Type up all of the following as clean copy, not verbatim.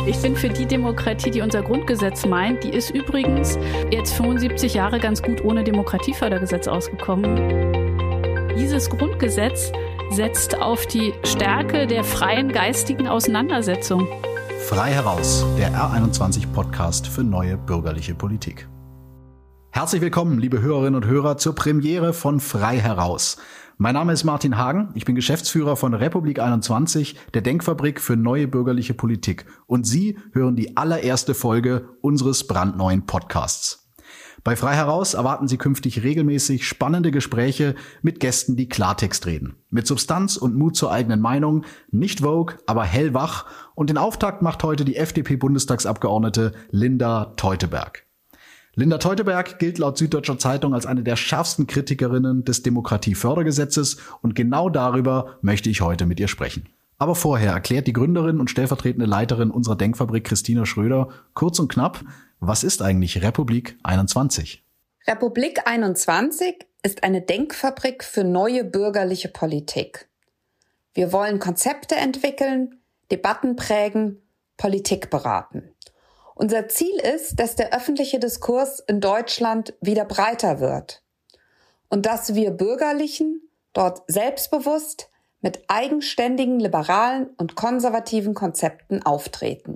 Ich bin für die Demokratie, die unser Grundgesetz meint. Die ist übrigens jetzt 75 Jahre ganz gut ohne Demokratiefördergesetz ausgekommen. Dieses Grundgesetz setzt auf die Stärke der freien geistigen Auseinandersetzung. Frei heraus, der R21-Podcast für neue bürgerliche Politik. Herzlich willkommen, liebe Hörerinnen und Hörer, zur Premiere von Frei heraus. Mein Name ist Martin Hagen, ich bin Geschäftsführer von Republik 21, der Denkfabrik für neue bürgerliche Politik. Und Sie hören die allererste Folge unseres brandneuen Podcasts. Bei Frei heraus erwarten Sie künftig regelmäßig spannende Gespräche mit Gästen, die Klartext reden. Mit Substanz und Mut zur eigenen Meinung, nicht Vogue, aber hellwach. Und den Auftakt macht heute die FDP-Bundestagsabgeordnete Linda Teuteberg. Linda Teuteberg gilt laut Süddeutscher Zeitung als eine der schärfsten Kritikerinnen des Demokratiefördergesetzes und genau darüber möchte ich heute mit ihr sprechen. Aber vorher erklärt die Gründerin und stellvertretende Leiterin unserer Denkfabrik Christina Schröder kurz und knapp, was ist eigentlich Republik 21? Republik 21 ist eine Denkfabrik für neue bürgerliche Politik. Wir wollen Konzepte entwickeln, Debatten prägen, Politik beraten. Unser Ziel ist, dass der öffentliche Diskurs in Deutschland wieder breiter wird und dass wir Bürgerlichen dort selbstbewusst mit eigenständigen, liberalen und konservativen Konzepten auftreten.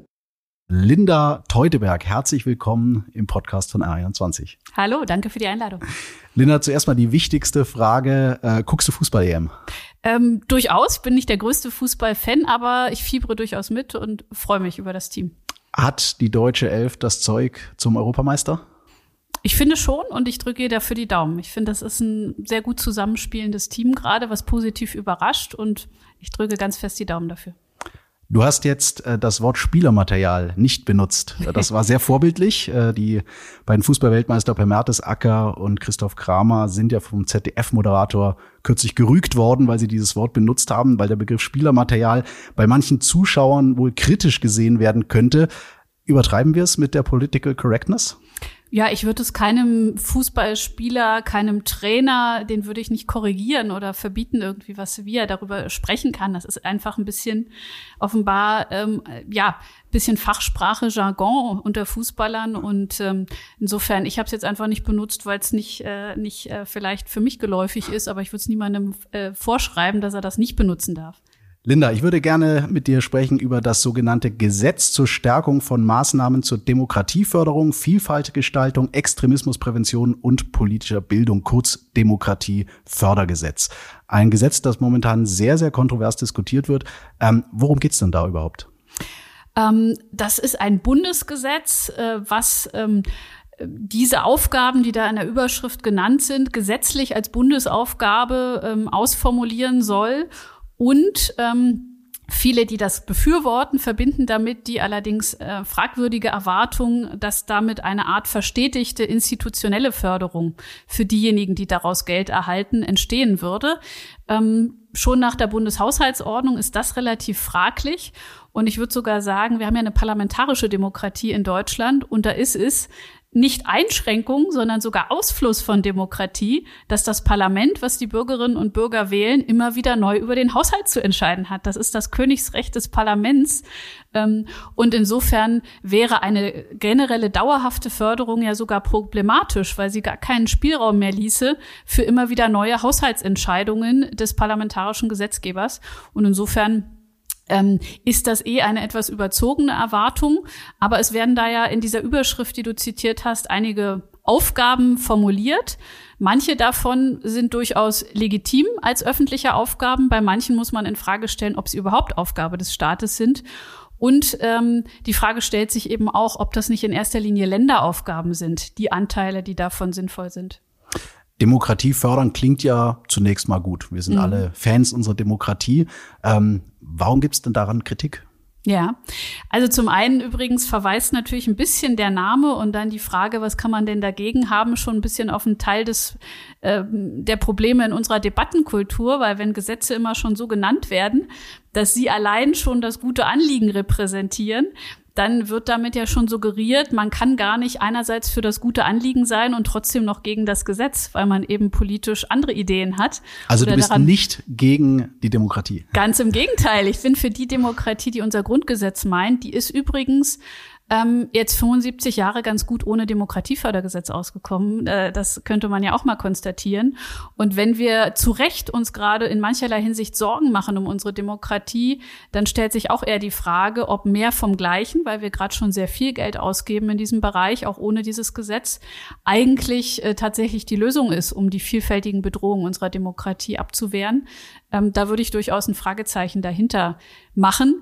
Linda Teuteberg, herzlich willkommen im Podcast von R21. Hallo, danke für die Einladung. Linda, zuerst mal die wichtigste Frage. Guckst du Fußball-EM? Durchaus, bin nicht der größte Fußball-Fan, aber ich fiebere durchaus mit und freue mich über das Team. Hat die deutsche Elf das Zeug zum Europameister? Ich finde schon und ich drücke ihr dafür die Daumen. Ich finde, das ist ein sehr gut zusammenspielendes Team gerade, was positiv überrascht und ich drücke ganz fest die Daumen dafür. Du hast jetzt das Wort Spielermaterial nicht benutzt. Das war sehr vorbildlich. Die beiden Fußballweltmeister Per Mertesacker und Christoph Kramer sind ja vom ZDF-Moderator kürzlich gerügt worden, weil sie dieses Wort benutzt haben, weil der Begriff Spielermaterial bei manchen Zuschauern wohl kritisch gesehen werden könnte. Übertreiben wir es mit der Political Correctness? Ja, ich würde es keinem Fußballspieler, keinem Trainer, den würde ich nicht korrigieren oder verbieten irgendwie, wie er darüber sprechen kann. Das ist einfach ein bisschen offenbar, bisschen Fachsprache, Jargon unter Fußballern und insofern, ich habe es jetzt einfach nicht benutzt, weil es nicht vielleicht für mich geläufig ist, aber ich würde es niemandem vorschreiben, dass er das nicht benutzen darf. Linda, ich würde gerne mit dir sprechen über das sogenannte Gesetz zur Stärkung von Maßnahmen zur Demokratieförderung, Vielfaltgestaltung, Extremismusprävention und politischer Bildung, kurz Demokratiefördergesetz. Ein Gesetz, das momentan sehr, sehr kontrovers diskutiert wird. Worum geht's denn da überhaupt? Das ist ein Bundesgesetz, was diese Aufgaben, die da in der Überschrift genannt sind, gesetzlich als Bundesaufgabe ausformulieren soll. Und viele, die das befürworten, verbinden damit die allerdings fragwürdige Erwartung, dass damit eine Art verstetigte institutionelle Förderung für diejenigen, die daraus Geld erhalten, entstehen würde. Schon nach der Bundeshaushaltsordnung ist das relativ fraglich. Und ich würde sogar sagen, wir haben ja eine parlamentarische Demokratie in Deutschland und da ist es nicht Einschränkung, sondern sogar Ausfluss von Demokratie, dass das Parlament, was die Bürgerinnen und Bürger wählen, immer wieder neu über den Haushalt zu entscheiden hat. Das ist das Königsrecht des Parlaments. Und insofern wäre eine generelle dauerhafte Förderung ja sogar problematisch, weil sie gar keinen Spielraum mehr ließe für immer wieder neue Haushaltsentscheidungen des parlamentarischen Gesetzgebers. Und insofern ist das eine etwas überzogene Erwartung. Aber es werden da ja in dieser Überschrift, die du zitiert hast, einige Aufgaben formuliert. Manche davon sind durchaus legitim als öffentliche Aufgaben. Bei manchen muss man in Frage stellen, ob sie überhaupt Aufgabe des Staates sind. Und die Frage stellt sich eben auch, ob das nicht in erster Linie Länderaufgaben sind, die Anteile, die davon sinnvoll sind. Demokratie fördern klingt ja zunächst mal gut. Wir sind alle Fans unserer Demokratie. Warum gibt es denn daran Kritik? Ja, also zum einen übrigens verweist natürlich ein bisschen der Name und dann die Frage, was kann man denn dagegen haben, schon ein bisschen auf einen Teil der Probleme in unserer Debattenkultur, weil wenn Gesetze immer schon so genannt werden, dass sie allein schon das gute Anliegen repräsentieren, dann wird damit ja schon suggeriert, man kann gar nicht einerseits für das gute Anliegen sein und trotzdem noch gegen das Gesetz, weil man eben politisch andere Ideen hat. Also du bist nicht gegen die Demokratie? Ganz im Gegenteil. Ich bin für die Demokratie, die unser Grundgesetz meint. Die ist übrigens jetzt 75 Jahre ganz gut ohne Demokratiefördergesetz ausgekommen. Das könnte man ja auch mal konstatieren. Und wenn wir zu Recht uns gerade in mancherlei Hinsicht Sorgen machen um unsere Demokratie, dann stellt sich auch eher die Frage, ob mehr vom Gleichen, weil wir gerade schon sehr viel Geld ausgeben in diesem Bereich, auch ohne dieses Gesetz, eigentlich tatsächlich die Lösung ist, um die vielfältigen Bedrohungen unserer Demokratie abzuwehren. Da würde ich durchaus ein Fragezeichen dahinter machen.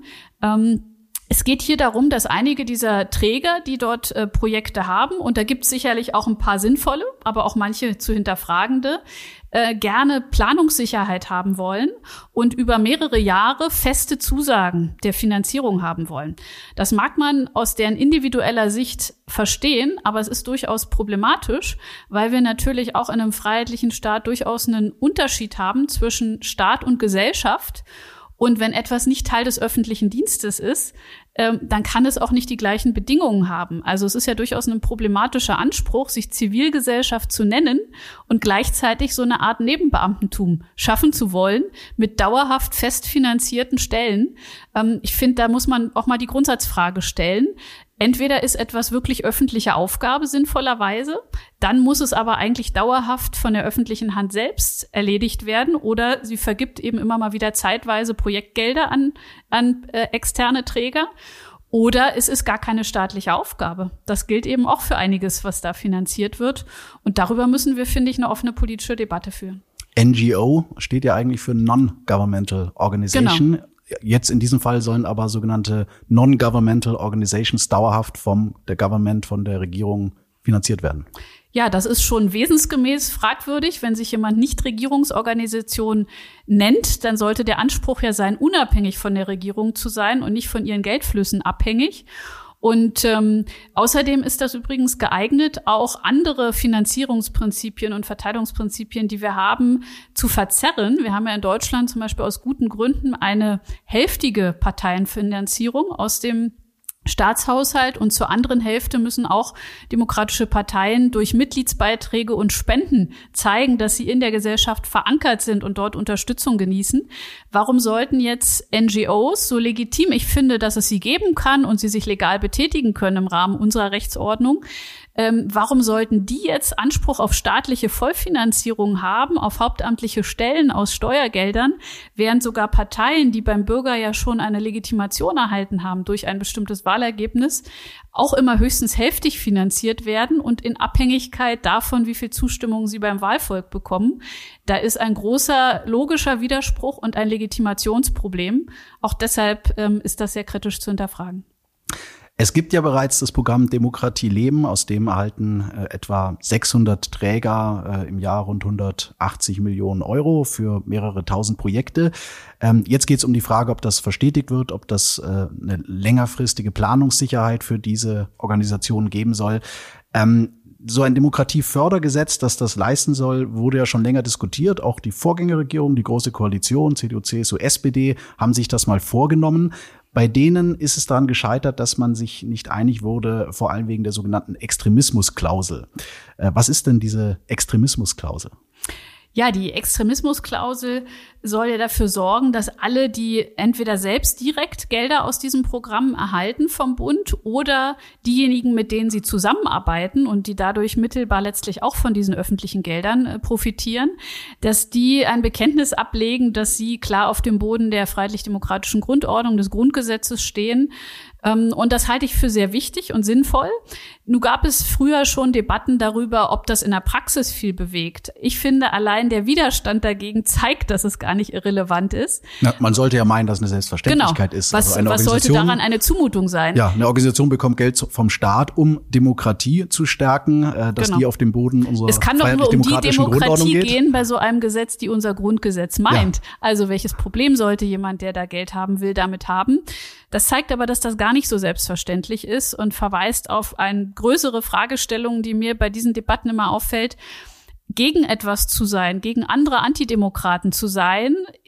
Es geht hier darum, dass einige dieser Träger, die dort Projekte haben, und da gibt es sicherlich auch ein paar sinnvolle, aber auch manche zu hinterfragende, gerne Planungssicherheit haben wollen und über mehrere Jahre feste Zusagen der Finanzierung haben wollen. Das mag man aus deren individueller Sicht verstehen, aber es ist durchaus problematisch, weil wir natürlich auch in einem freiheitlichen Staat durchaus einen Unterschied haben zwischen Staat und Gesellschaft. Und wenn etwas nicht Teil des öffentlichen Dienstes ist, dann kann es auch nicht die gleichen Bedingungen haben. Also es ist ja durchaus ein problematischer Anspruch, sich Zivilgesellschaft zu nennen und gleichzeitig so eine Art Nebenbeamtentum schaffen zu wollen mit dauerhaft fest finanzierten Stellen. Ich finde, da muss man auch mal die Grundsatzfrage stellen. Entweder ist etwas wirklich öffentliche Aufgabe sinnvollerweise, dann muss es aber eigentlich dauerhaft von der öffentlichen Hand selbst erledigt werden, oder sie vergibt eben immer mal wieder zeitweise Projektgelder an externe Träger, oder es ist gar keine staatliche Aufgabe. Das gilt eben auch für einiges, was da finanziert wird, und darüber müssen wir, finde ich, eine offene politische Debatte führen. NGO steht ja eigentlich für Non-Governmental Organization. Genau. Jetzt in diesem Fall sollen aber sogenannte Non-Governmental Organizations dauerhaft von der Regierung finanziert werden. Ja, das ist schon wesensgemäß fragwürdig. Wenn sich jemand Nichtregierungsorganisation nennt, dann sollte der Anspruch ja sein, unabhängig von der Regierung zu sein und nicht von ihren Geldflüssen abhängig. Und außerdem ist das übrigens geeignet, auch andere Finanzierungsprinzipien und Verteilungsprinzipien, die wir haben, zu verzerren. Wir haben ja in Deutschland zum Beispiel aus guten Gründen eine hälftige Parteienfinanzierung aus dem Staatshaushalt, und zur anderen Hälfte müssen auch demokratische Parteien durch Mitgliedsbeiträge und Spenden zeigen, dass sie in der Gesellschaft verankert sind und dort Unterstützung genießen. Warum sollten jetzt NGOs, so legitim ich finde, dass es sie geben kann und sie sich legal betätigen können im Rahmen unserer Rechtsordnung, warum sollten die jetzt Anspruch auf staatliche Vollfinanzierung haben, auf hauptamtliche Stellen aus Steuergeldern, während sogar Parteien, die beim Bürger ja schon eine Legitimation erhalten haben durch ein bestimmtes Wahlergebnis, auch immer höchstens hälftig finanziert werden und in Abhängigkeit davon, wie viel Zustimmung sie beim Wahlvolk bekommen. Da ist ein großer logischer Widerspruch und ein Legitimationsproblem. Auch deshalb ist das sehr kritisch zu hinterfragen. Es gibt ja bereits das Programm Demokratie leben, aus dem erhalten etwa 600 Träger im Jahr rund 180 Millionen Euro für mehrere tausend Projekte. Jetzt geht es um die Frage, ob das verstetigt wird, ob das eine längerfristige Planungssicherheit für diese Organisation geben soll. So ein Demokratiefördergesetz, das das leisten soll, wurde ja schon länger diskutiert. Auch die Vorgängerregierung, die Große Koalition, CDU, CSU, SPD, haben sich das mal vorgenommen. Bei denen ist es daran gescheitert, dass man sich nicht einig wurde, vor allem wegen der sogenannten Extremismusklausel. Was ist denn diese Extremismusklausel? Ja, die Extremismusklausel soll ja dafür sorgen, dass alle, die entweder selbst direkt Gelder aus diesem Programm erhalten vom Bund oder diejenigen, mit denen sie zusammenarbeiten und die dadurch mittelbar letztlich auch von diesen öffentlichen Geldern profitieren, dass die ein Bekenntnis ablegen, dass sie klar auf dem Boden der freiheitlich-demokratischen Grundordnung des Grundgesetzes stehen. Und das halte ich für sehr wichtig und sinnvoll. Nun gab es früher schon Debatten darüber, ob das in der Praxis viel bewegt. Ich finde, allein der Widerstand dagegen zeigt, dass es gar nicht irrelevant ist. Na, man sollte ja meinen, dass eine Selbstverständlichkeit ist. Was sollte daran eine Zumutung sein? Ja, eine Organisation bekommt Geld vom Staat, um Demokratie zu stärken, dass die auf dem Boden unserer freiheitlich-demokratischen Grundordnung geht. Es kann doch nur um die Demokratie gehen bei so einem Gesetz, die unser Grundgesetz meint. Ja. Also welches Problem sollte jemand, der da Geld haben will, damit haben? Das zeigt aber, dass das gar nicht so selbstverständlich ist und verweist auf eine größere Fragestellung, die mir bei diesen Debatten immer auffällt. Gegen etwas zu sein, gegen andere Antidemokraten zu sein,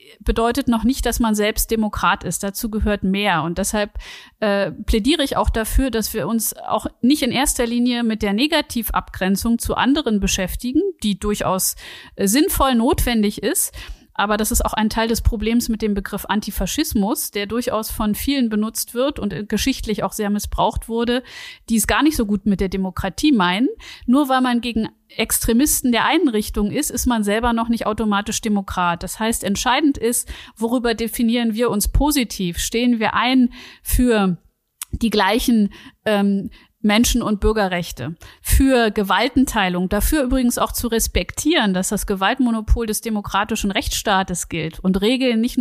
bedeutet noch nicht, dass man selbst Demokrat ist. Dazu gehört mehr. Und deshalb plädiere ich auch dafür, dass wir uns auch nicht in erster Linie mit der Negativabgrenzung zu anderen beschäftigen, die durchaus sinnvoll notwendig ist. Aber das ist auch ein Teil des Problems mit dem Begriff Antifaschismus, der durchaus von vielen benutzt wird und geschichtlich auch sehr missbraucht wurde, die es gar nicht so gut mit der Demokratie meinen. Nur weil man gegen Extremisten der einen Richtung ist man selber noch nicht automatisch Demokrat. Das heißt, entscheidend ist, worüber definieren wir uns positiv? Stehen wir ein für die gleichen Menschen- und Bürgerrechte, für Gewaltenteilung, dafür übrigens auch zu respektieren, dass das Gewaltmonopol des demokratischen Rechtsstaates gilt und Regeln nicht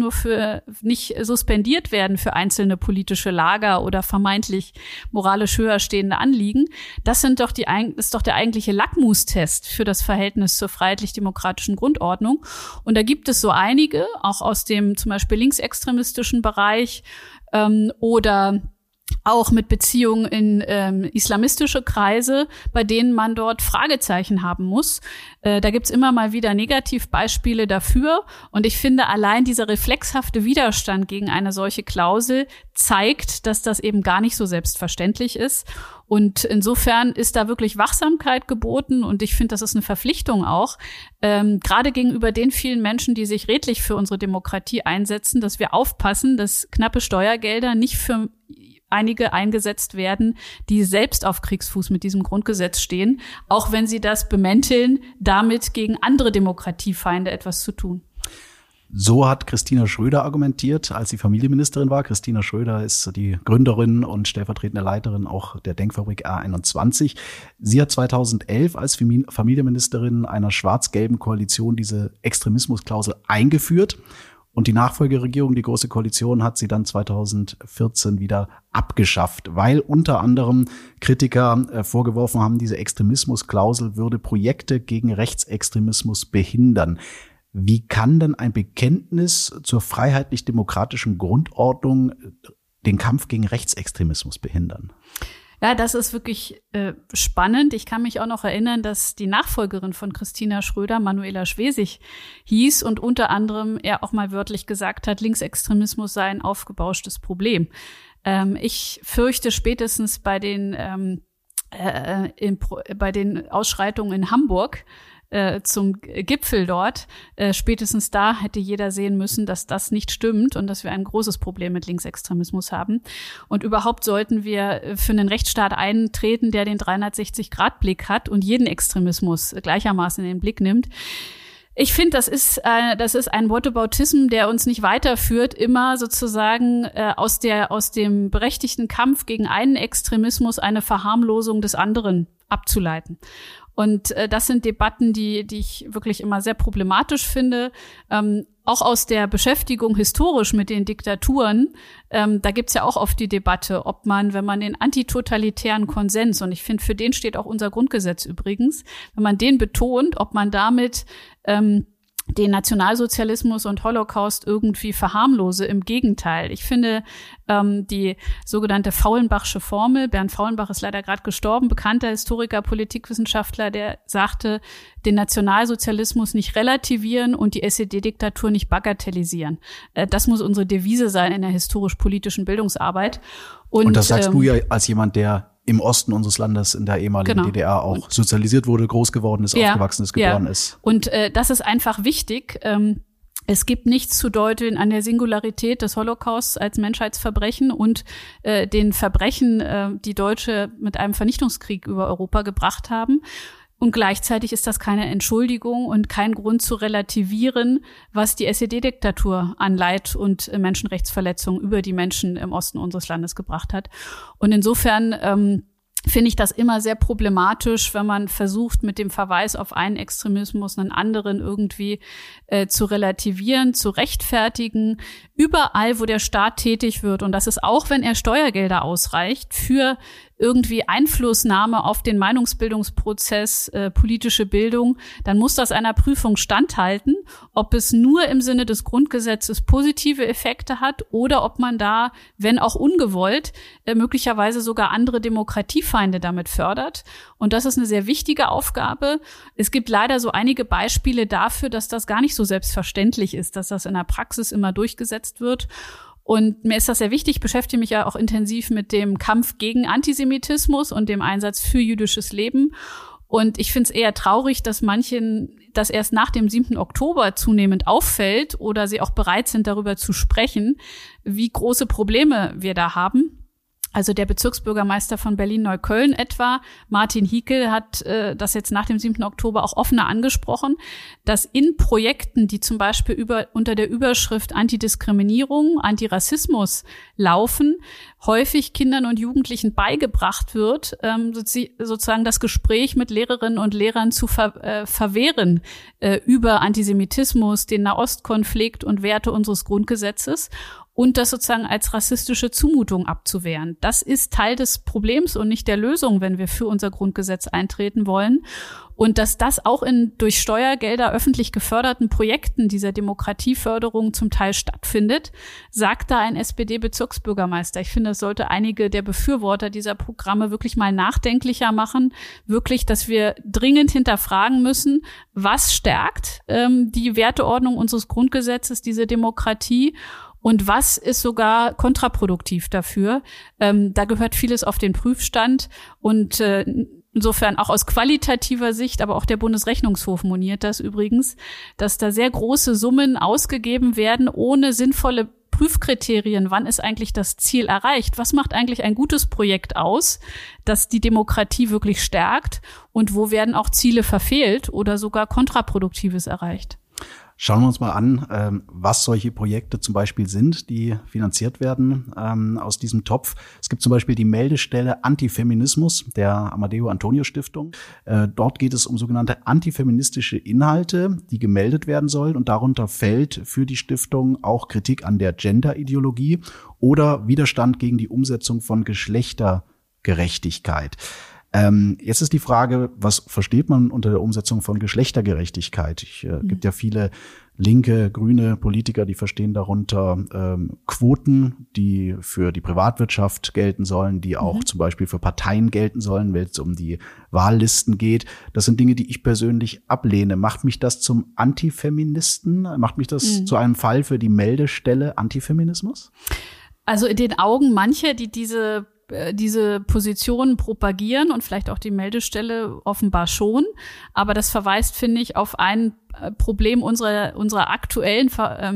suspendiert werden für einzelne politische Lager oder vermeintlich moralisch höher stehende Anliegen. Das ist doch der eigentliche Lackmustest für das Verhältnis zur freiheitlich-demokratischen Grundordnung. Und da gibt es so einige, auch aus dem zum Beispiel linksextremistischen Bereich oder auch mit Beziehungen in islamistische Kreise, bei denen man dort Fragezeichen haben muss. Da gibt's immer mal wieder Negativbeispiele dafür. Und ich finde, allein dieser reflexhafte Widerstand gegen eine solche Klausel zeigt, dass das eben gar nicht so selbstverständlich ist. Und insofern ist da wirklich Wachsamkeit geboten. Und ich finde, das ist eine Verpflichtung auch, gerade gegenüber den vielen Menschen, die sich redlich für unsere Demokratie einsetzen, dass wir aufpassen, dass knappe Steuergelder nicht für einige eingesetzt werden, die selbst auf Kriegsfuß mit diesem Grundgesetz stehen, auch wenn sie das bemänteln, damit gegen andere Demokratiefeinde etwas zu tun. So hat Christina Schröder argumentiert, als sie Familienministerin war. Christina Schröder ist die Gründerin und stellvertretende Leiterin auch der Denkfabrik R21. Sie hat 2011 als Familienministerin einer schwarz-gelben Koalition diese Extremismusklausel eingeführt. Und die Nachfolgeregierung, die Große Koalition, hat sie dann 2014 wieder abgeschafft, weil unter anderem Kritiker vorgeworfen haben, diese Extremismusklausel würde Projekte gegen Rechtsextremismus behindern. Wie kann denn ein Bekenntnis zur freiheitlich-demokratischen Grundordnung den Kampf gegen Rechtsextremismus behindern? Ja, das ist wirklich spannend. Ich kann mich auch noch erinnern, dass die Nachfolgerin von Christina Schröder, Manuela Schwesig, hieß und unter anderem er auch mal wörtlich gesagt hat, Linksextremismus sei ein aufgebauschtes Problem. Ich fürchte spätestens bei den Ausschreitungen in Hamburg zum Gipfel dort. Spätestens da hätte jeder sehen müssen, dass das nicht stimmt und dass wir ein großes Problem mit Linksextremismus haben. Und überhaupt sollten wir für einen Rechtsstaat eintreten, der den 360-Grad-Blick hat und jeden Extremismus gleichermaßen in den Blick nimmt. Ich finde, das ist ein Whataboutism, der uns nicht weiterführt, immer sozusagen aus dem berechtigten Kampf gegen einen Extremismus eine Verharmlosung des anderen abzuleiten. Und das sind Debatten, die ich wirklich immer sehr problematisch finde. Auch aus der Beschäftigung historisch mit den Diktaturen, da gibt's ja auch oft die Debatte, ob man, wenn man den antitotalitären Konsens, und ich finde, für den steht auch unser Grundgesetz übrigens, wenn man den betont, ob man damit den Nationalsozialismus und Holocaust irgendwie verharmlose. Im Gegenteil. Ich finde, die sogenannte Faulenbachsche Formel, Bernd Faulenbach ist leider gerade gestorben, bekannter Historiker, Politikwissenschaftler, der sagte, den Nationalsozialismus nicht relativieren und die SED-Diktatur nicht bagatellisieren. Das muss unsere Devise sein in der historisch-politischen Bildungsarbeit. Und das sagst du ja als jemand, der im Osten unseres Landes in der ehemaligen DDR auch sozialisiert wurde, groß geworden ist, aufgewachsen ist, geboren ist. Und das ist einfach wichtig. Es gibt nichts zu deuteln an der Singularität des Holocausts als Menschheitsverbrechen und den Verbrechen, die Deutsche mit einem Vernichtungskrieg über Europa gebracht haben. Und gleichzeitig ist das keine Entschuldigung und kein Grund zu relativieren, was die SED-Diktatur an Leid und Menschenrechtsverletzungen über die Menschen im Osten unseres Landes gebracht hat. Und insofern finde ich das immer sehr problematisch, wenn man versucht, mit dem Verweis auf einen Extremismus einen anderen irgendwie zu relativieren, zu rechtfertigen. überall, wo der Staat tätig wird, und das ist auch, wenn er Steuergelder ausreicht, für irgendwie Einflussnahme auf den Meinungsbildungsprozess, politische Bildung, dann muss das einer Prüfung standhalten, ob es nur im Sinne des Grundgesetzes positive Effekte hat oder ob man da, wenn auch ungewollt, möglicherweise sogar andere Demokratiefeinde damit fördert. Und das ist eine sehr wichtige Aufgabe. Es gibt leider so einige Beispiele dafür, dass das gar nicht so selbstverständlich ist, dass das in der Praxis immer durchgesetzt wird. Und mir ist das sehr wichtig, ich beschäftige mich ja auch intensiv mit dem Kampf gegen Antisemitismus und dem Einsatz für jüdisches Leben. Und ich finde es eher traurig, dass manchen das erst nach dem 7. Oktober zunehmend auffällt oder sie auch bereit sind, darüber zu sprechen, wie große Probleme wir da haben. Also der Bezirksbürgermeister von Berlin-Neukölln etwa, Martin Hiekel, hat das jetzt nach dem 7. Oktober auch offener angesprochen, dass in Projekten, die zum Beispiel unter der Überschrift Antidiskriminierung, Antirassismus laufen, häufig Kindern und Jugendlichen beigebracht wird, sozusagen das Gespräch mit Lehrerinnen und Lehrern zu verwehren über Antisemitismus, den Nahostkonflikt und Werte unseres Grundgesetzes. Und das sozusagen als rassistische Zumutung abzuwehren. Das ist Teil des Problems und nicht der Lösung, wenn wir für unser Grundgesetz eintreten wollen. Und dass das auch in durch Steuergelder öffentlich geförderten Projekten dieser Demokratieförderung zum Teil stattfindet, sagt da ein SPD-Bezirksbürgermeister. Ich finde, es sollte einige der Befürworter dieser Programme wirklich mal nachdenklicher machen. Wirklich, dass wir dringend hinterfragen müssen, was stärkt die Werteordnung unseres Grundgesetzes, diese Demokratie, und was ist sogar kontraproduktiv dafür? Da gehört vieles auf den Prüfstand. Und insofern auch aus qualitativer Sicht, aber auch der Bundesrechnungshof moniert das übrigens, dass da sehr große Summen ausgegeben werden, ohne sinnvolle Prüfkriterien. Wann ist eigentlich das Ziel erreicht? Was macht eigentlich ein gutes Projekt aus, das die Demokratie wirklich stärkt? Und wo werden auch Ziele verfehlt oder sogar Kontraproduktives erreicht? Schauen wir uns mal an, was solche Projekte zum Beispiel sind, die finanziert werden aus diesem Topf. Es gibt zum Beispiel die Meldestelle Antifeminismus der Amadeo Antonio Stiftung. Dort geht es um sogenannte antifeministische Inhalte, die gemeldet werden sollen. Und darunter fällt für die Stiftung auch Kritik an der Gender-Ideologie oder Widerstand gegen die Umsetzung von Geschlechtergerechtigkeit. Jetzt ist die Frage, was versteht man unter der Umsetzung von Geschlechtergerechtigkeit? Gibt ja viele linke, grüne Politiker, die verstehen darunter Quoten, die für die Privatwirtschaft gelten sollen, die auch zum Beispiel für Parteien gelten sollen, wenn es um die Wahllisten geht. Das sind Dinge, die ich persönlich ablehne. Macht mich das zum Antifeministen? Macht mich das zu einem Fall für die Meldestelle Antifeminismus? Also in den Augen mancher, die diese Positionen propagieren und vielleicht auch die Meldestelle offenbar schon. Aber das verweist, finde ich, auf ein Problem unserer aktuellen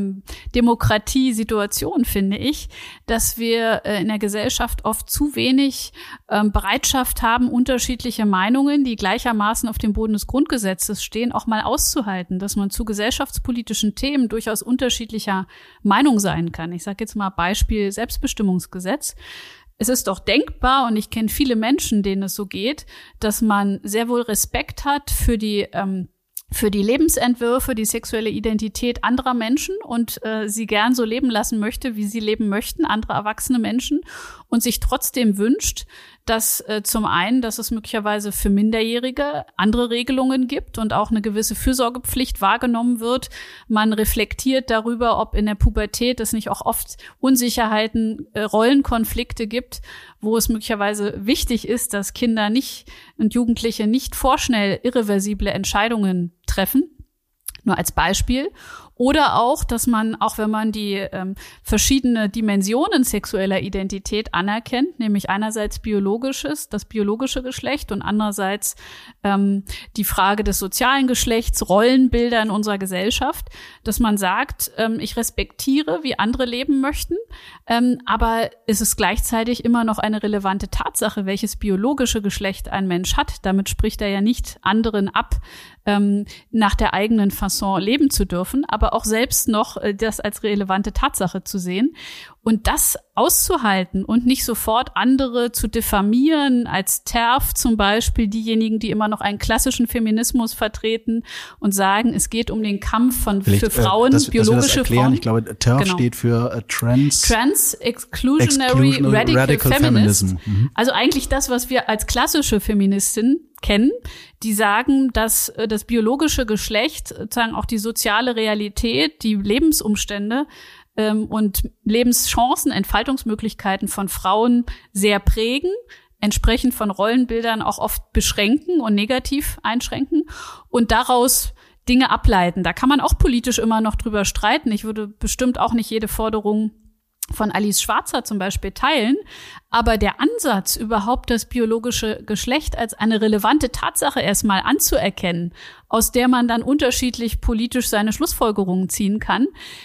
Demokratiesituation, finde ich, dass wir in der Gesellschaft oft zu wenig Bereitschaft haben, unterschiedliche Meinungen, die gleichermaßen auf dem Boden des Grundgesetzes stehen, auch mal auszuhalten, dass man zu gesellschaftspolitischen Themen durchaus unterschiedlicher Meinung sein kann. Ich sage jetzt mal Beispiel Selbstbestimmungsgesetz. Es ist doch denkbar, und ich kenne viele Menschen, denen es so geht, dass man sehr wohl Respekt hat für die Lebensentwürfe, die sexuelle Identität anderer Menschen und sie gern so leben lassen möchte, wie sie leben möchten, andere erwachsene Menschen, und sich trotzdem wünscht, dass zum einen, dass es möglicherweise für Minderjährige andere Regelungen gibt und auch eine gewisse Fürsorgepflicht wahrgenommen wird. Man reflektiert darüber, ob in der Pubertät es nicht auch oft Unsicherheiten, Rollenkonflikte gibt, wo es möglicherweise wichtig ist, dass Kinder und Jugendliche nicht vorschnell irreversible Entscheidungen treffen. Nur als Beispiel. Oder auch, dass man, auch wenn man die verschiedene Dimensionen sexueller Identität anerkennt, nämlich einerseits das biologische Geschlecht und andererseits die Frage des sozialen Geschlechts, Rollenbilder in unserer Gesellschaft, dass man sagt, ich respektiere, wie andere leben möchten, aber es ist gleichzeitig immer noch eine relevante Tatsache, welches biologische Geschlecht ein Mensch hat. Damit spricht er ja nicht anderen ab, nach der eigenen Fasson leben zu dürfen, aber auch selbst noch das als relevante Tatsache zu sehen. Und das auszuhalten und nicht sofort andere zu diffamieren, als TERF zum Beispiel, diejenigen, die immer noch einen klassischen Feminismus vertreten und sagen, es geht um den Kampf für Frauen, biologische Frauen. Ich glaube, TERF steht für Trans Exclusionary Radical Feminism. Also eigentlich das, was wir als klassische Feministinnen kennen, die sagen, dass das biologische Geschlecht, sozusagen auch die soziale Realität, die Lebensumstände und Lebenschancen, Entfaltungsmöglichkeiten von Frauen sehr prägen, entsprechend von Rollenbildern auch oft beschränken und negativ einschränken und daraus Dinge ableiten. Da kann man auch politisch immer noch drüber streiten. Ich würde bestimmt auch nicht jede Forderung von Alice Schwarzer zum Beispiel teilen, aber der Ansatz, überhaupt das biologische Geschlecht als eine relevante Tatsache erstmal anzuerkennen, aus der man dann unterschiedlich politisch seine Schlussfolgerungen ziehen kann,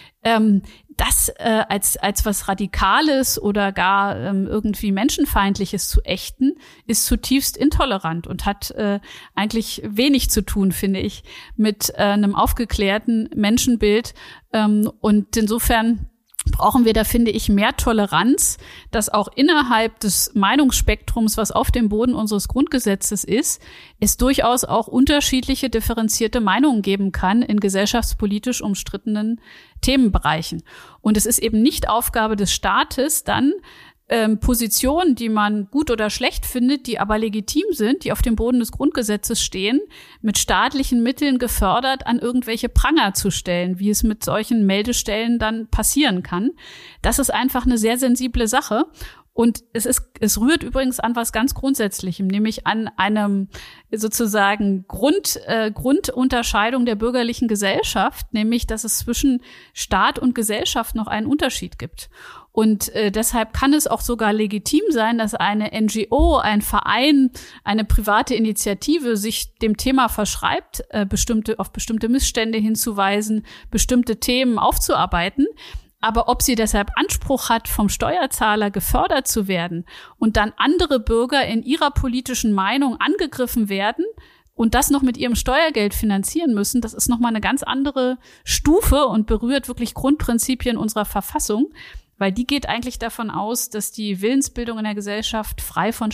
das als was Radikales oder gar irgendwie Menschenfeindliches zu ächten, ist zutiefst intolerant und hat eigentlich wenig zu tun, finde ich, mit einem aufgeklärten Menschenbild. Und insofern brauchen wir da, finde ich, mehr Toleranz, dass auch innerhalb des Meinungsspektrums, was auf dem Boden unseres Grundgesetzes ist, es durchaus auch unterschiedliche differenzierte Meinungen geben kann in gesellschaftspolitisch umstrittenen Themenbereichen. Und es ist eben nicht Aufgabe des Staates, dann Positionen, die man gut oder schlecht findet, die aber legitim sind, die auf dem Boden des Grundgesetzes stehen, mit staatlichen Mitteln gefördert an irgendwelche Pranger zu stellen, wie es mit solchen Meldestellen dann passieren kann. Das ist einfach eine sehr sensible Sache. Und es rührt übrigens an was ganz Grundsätzlichem, nämlich an einem sozusagen Grundunterscheidung der bürgerlichen Gesellschaft, nämlich, dass es zwischen Staat und Gesellschaft noch einen Unterschied gibt. Und deshalb kann es auch sogar legitim sein, dass eine NGO, ein Verein, eine private Initiative sich dem Thema verschreibt, auf bestimmte Missstände hinzuweisen, bestimmte Themen aufzuarbeiten. Aber ob sie deshalb Anspruch hat, vom Steuerzahler gefördert zu werden und dann andere Bürger in ihrer politischen Meinung angegriffen werden und das noch mit ihrem Steuergeld finanzieren müssen, das ist nochmal eine ganz andere Stufe und berührt wirklich Grundprinzipien unserer Verfassung, weil die geht eigentlich davon aus, dass die Willensbildung in der Gesellschaft frei von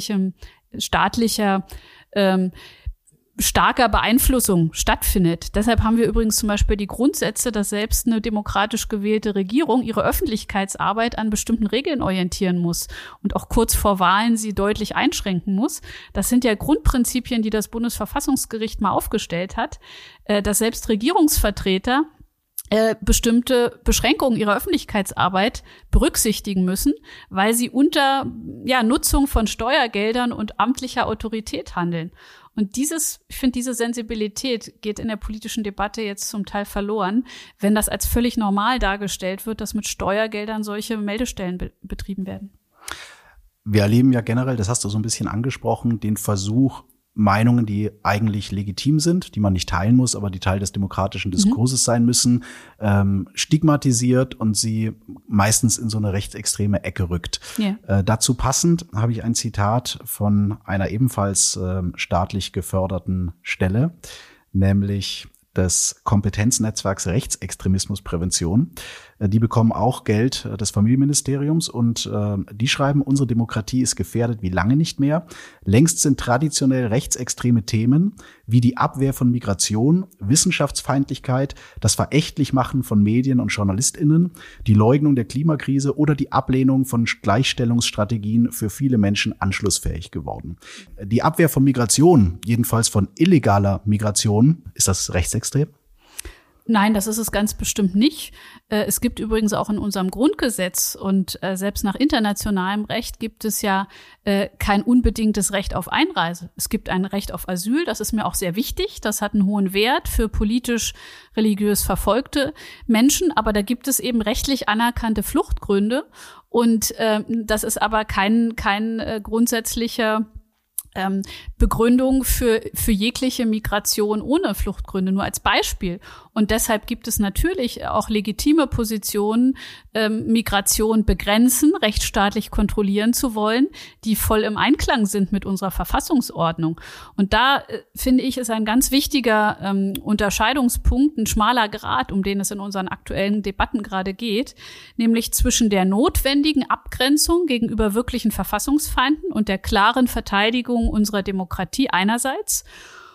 staatlicher starker Beeinflussung stattfindet. Deshalb haben wir übrigens zum Beispiel die Grundsätze, dass selbst eine demokratisch gewählte Regierung ihre Öffentlichkeitsarbeit an bestimmten Regeln orientieren muss und auch kurz vor Wahlen sie deutlich einschränken muss. Das sind ja Grundprinzipien, die das Bundesverfassungsgericht mal aufgestellt hat, dass selbst Regierungsvertreter bestimmte Beschränkungen ihrer Öffentlichkeitsarbeit berücksichtigen müssen, weil sie unter Nutzung von Steuergeldern und amtlicher Autorität handeln. Und ich finde, diese Sensibilität geht in der politischen Debatte jetzt zum Teil verloren, wenn das als völlig normal dargestellt wird, dass mit Steuergeldern solche Meldestellen betrieben werden. Wir erleben ja generell, das hast du so ein bisschen angesprochen, den Versuch, Meinungen, die eigentlich legitim sind, die man nicht teilen muss, aber die Teil des demokratischen Diskurses sein müssen, stigmatisiert und sie meistens in so eine rechtsextreme Ecke rückt. Yeah. Dazu passend habe ich ein Zitat von einer ebenfalls staatlich geförderten Stelle, nämlich des Kompetenznetzwerks Rechtsextremismusprävention. Die bekommen auch Geld des Familienministeriums und die schreiben, unsere Demokratie ist gefährdet wie lange nicht mehr. Längst sind traditionell rechtsextreme Themen wie die Abwehr von Migration, Wissenschaftsfeindlichkeit, das Verächtlichmachen von Medien und JournalistInnen, die Leugnung der Klimakrise oder die Ablehnung von Gleichstellungsstrategien für viele Menschen anschlussfähig geworden. Die Abwehr von Migration, jedenfalls von illegaler Migration, ist das rechtsextrem? Nein, das ist es ganz bestimmt nicht. Es gibt übrigens auch in unserem Grundgesetz und selbst nach internationalem Recht gibt es ja kein unbedingtes Recht auf Einreise. Es gibt ein Recht auf Asyl, das ist mir auch sehr wichtig. Das hat einen hohen Wert für politisch, religiös verfolgte Menschen. Aber da gibt es eben rechtlich anerkannte Fluchtgründe. Und das ist aber kein grundsätzlicher Begründung für jegliche Migration ohne Fluchtgründe, nur als Beispiel. Und deshalb gibt es natürlich auch legitime Positionen, Migration begrenzen, rechtsstaatlich kontrollieren zu wollen, die voll im Einklang sind mit unserer Verfassungsordnung. Und da, finde ich, ist ein ganz wichtiger Unterscheidungspunkt, ein schmaler Grat, um den es in unseren aktuellen Debatten gerade geht, nämlich zwischen der notwendigen Abgrenzung gegenüber wirklichen Verfassungsfeinden und der klaren Verteidigung unserer Demokratie einerseits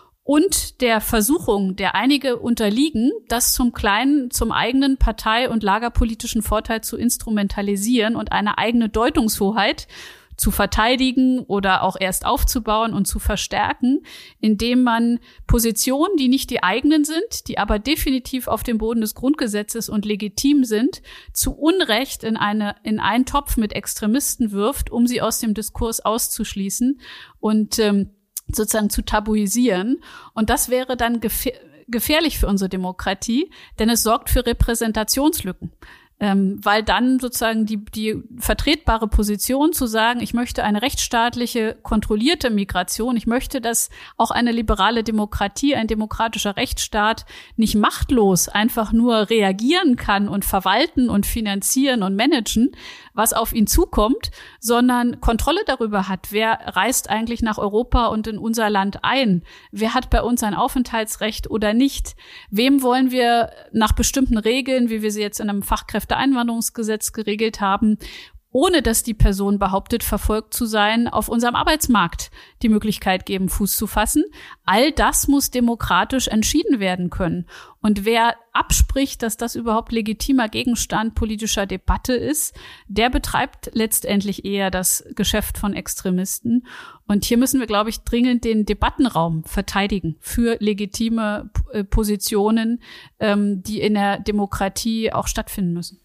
und der Versuchung, der einige unterliegen, das zum eigenen partei- und lagerpolitischen Vorteil zu instrumentalisieren und eine eigene Deutungshoheit zu verteidigen oder auch erst aufzubauen und zu verstärken, indem man Positionen, die nicht die eigenen sind, die aber definitiv auf dem Boden des Grundgesetzes und legitim sind, zu Unrecht in einen Topf mit Extremisten wirft, um sie aus dem Diskurs auszuschließen und sozusagen zu tabuisieren. Und das wäre dann gefährlich für unsere Demokratie, denn es sorgt für Repräsentationslücken. Weil dann sozusagen die vertretbare Position zu sagen, ich möchte eine rechtsstaatliche, kontrollierte Migration, ich möchte, dass auch eine liberale Demokratie, ein demokratischer Rechtsstaat nicht machtlos einfach nur reagieren kann und verwalten und finanzieren und managen, was auf ihn zukommt, sondern Kontrolle darüber hat, wer reist eigentlich nach Europa und in unser Land ein, wer hat bei uns ein Aufenthaltsrecht oder nicht, wem wollen wir nach bestimmten Regeln, wie wir sie jetzt in einem Fachkräfteeinwanderungsgesetz geregelt haben, ohne dass die Person behauptet, verfolgt zu sein, auf unserem Arbeitsmarkt die Möglichkeit geben, Fuß zu fassen. All das muss demokratisch entschieden werden können. Und wer abspricht, dass das überhaupt legitimer Gegenstand politischer Debatte ist, der betreibt letztendlich eher das Geschäft von Extremisten. Und hier müssen wir, glaube ich, dringend den Debattenraum verteidigen für legitime Positionen, die in der Demokratie auch stattfinden müssen.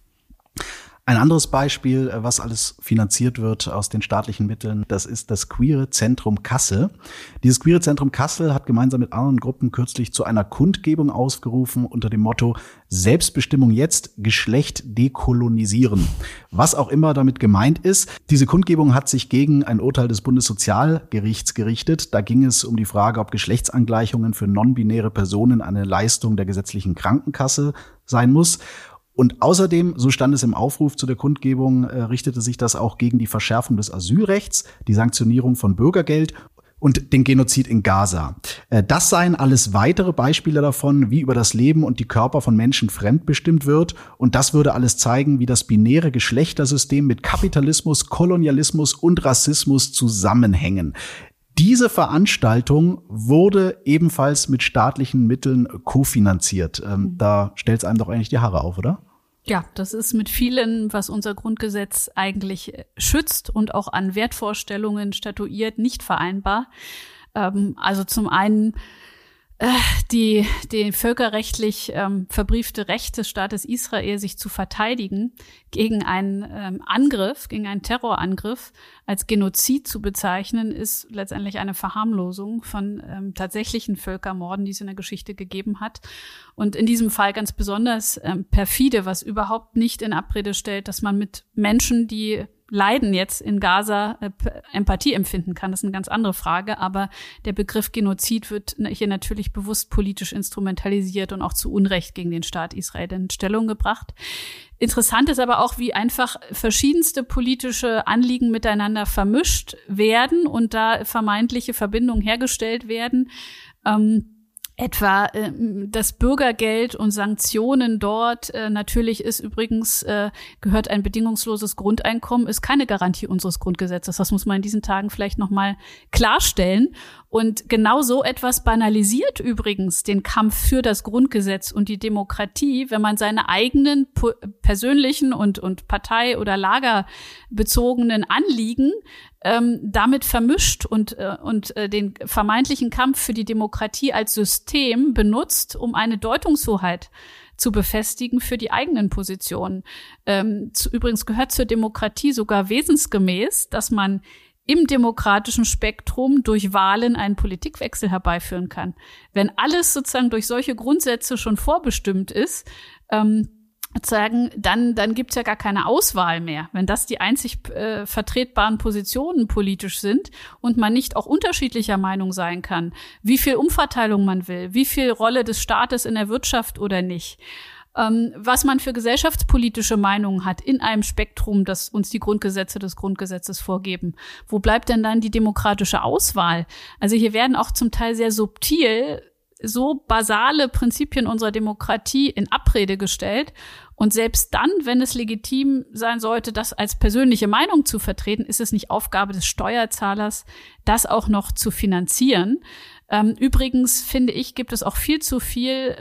Ein anderes Beispiel, was alles finanziert wird aus den staatlichen Mitteln, das ist das Queere Zentrum Kassel. Dieses Queere Zentrum Kassel hat gemeinsam mit anderen Gruppen kürzlich zu einer Kundgebung aufgerufen unter dem Motto Selbstbestimmung jetzt, Geschlecht dekolonisieren. Was auch immer damit gemeint ist. Diese Kundgebung hat sich gegen ein Urteil des Bundessozialgerichts gerichtet. Da ging es um die Frage, ob Geschlechtsangleichungen für non-binäre Personen eine Leistung der gesetzlichen Krankenkasse sein muss. Und außerdem, so stand es im Aufruf zu der Kundgebung, richtete sich das auch gegen die Verschärfung des Asylrechts, die Sanktionierung von Bürgergeld und den Genozid in Gaza. Das seien alles weitere Beispiele davon, wie über das Leben und die Körper von Menschen fremdbestimmt wird. Und das würde alles zeigen, wie das binäre Geschlechtersystem mit Kapitalismus, Kolonialismus und Rassismus zusammenhängen. Diese Veranstaltung wurde ebenfalls mit staatlichen Mitteln kofinanziert. Da stellt es einem doch eigentlich die Haare auf, oder? Ja, das ist mit vielem, was unser Grundgesetz eigentlich schützt und auch an Wertvorstellungen statuiert, nicht vereinbar. Also zum einen die völkerrechtlich verbriefte Recht des Staates Israel, sich zu verteidigen gegen einen Angriff, gegen einen Terrorangriff als Genozid zu bezeichnen, ist letztendlich eine Verharmlosung von tatsächlichen Völkermorden, die es in der Geschichte gegeben hat. Und in diesem Fall ganz besonders perfide, was überhaupt nicht in Abrede stellt, dass man mit Menschen, die Leiden jetzt in Gaza Empathie empfinden kann. Das ist eine ganz andere Frage. Aber der Begriff Genozid wird hier natürlich bewusst politisch instrumentalisiert und auch zu Unrecht gegen den Staat Israel in Stellung gebracht. Interessant ist aber auch, wie einfach verschiedenste politische Anliegen miteinander vermischt werden und da vermeintliche Verbindungen hergestellt werden. Etwa das Bürgergeld und Sanktionen dort. Natürlich ist übrigens, gehört ein bedingungsloses Grundeinkommen, ist keine Garantie unseres Grundgesetzes. Das muss man in diesen Tagen vielleicht nochmal klarstellen. Und genau so etwas banalisiert übrigens den Kampf für das Grundgesetz und die Demokratie, wenn man seine eigenen persönlichen und partei- oder lagerbezogenen Anliegen damit vermischt und den vermeintlichen Kampf für die Demokratie als System benutzt, um eine Deutungshoheit zu befestigen für die eigenen Positionen. Übrigens gehört zur Demokratie sogar wesensgemäß, dass man im demokratischen Spektrum durch Wahlen einen Politikwechsel herbeiführen kann. Wenn alles sozusagen durch solche Grundsätze schon vorbestimmt ist, sagen, dann gibt's ja gar keine Auswahl mehr. Wenn das die einzig vertretbaren Positionen politisch sind und man nicht auch unterschiedlicher Meinung sein kann, wie viel Umverteilung man will, wie viel Rolle des Staates in der Wirtschaft oder nicht, was man für gesellschaftspolitische Meinungen hat in einem Spektrum, das uns die Grundgesetze des Grundgesetzes vorgeben. Wo bleibt denn dann die demokratische Auswahl? Also hier werden auch zum Teil sehr subtil so basale Prinzipien unserer Demokratie in Abrede gestellt. Und selbst dann, wenn es legitim sein sollte, das als persönliche Meinung zu vertreten, ist es nicht Aufgabe des Steuerzahlers, das auch noch zu finanzieren. Übrigens, finde ich, gibt es auch viel zu viel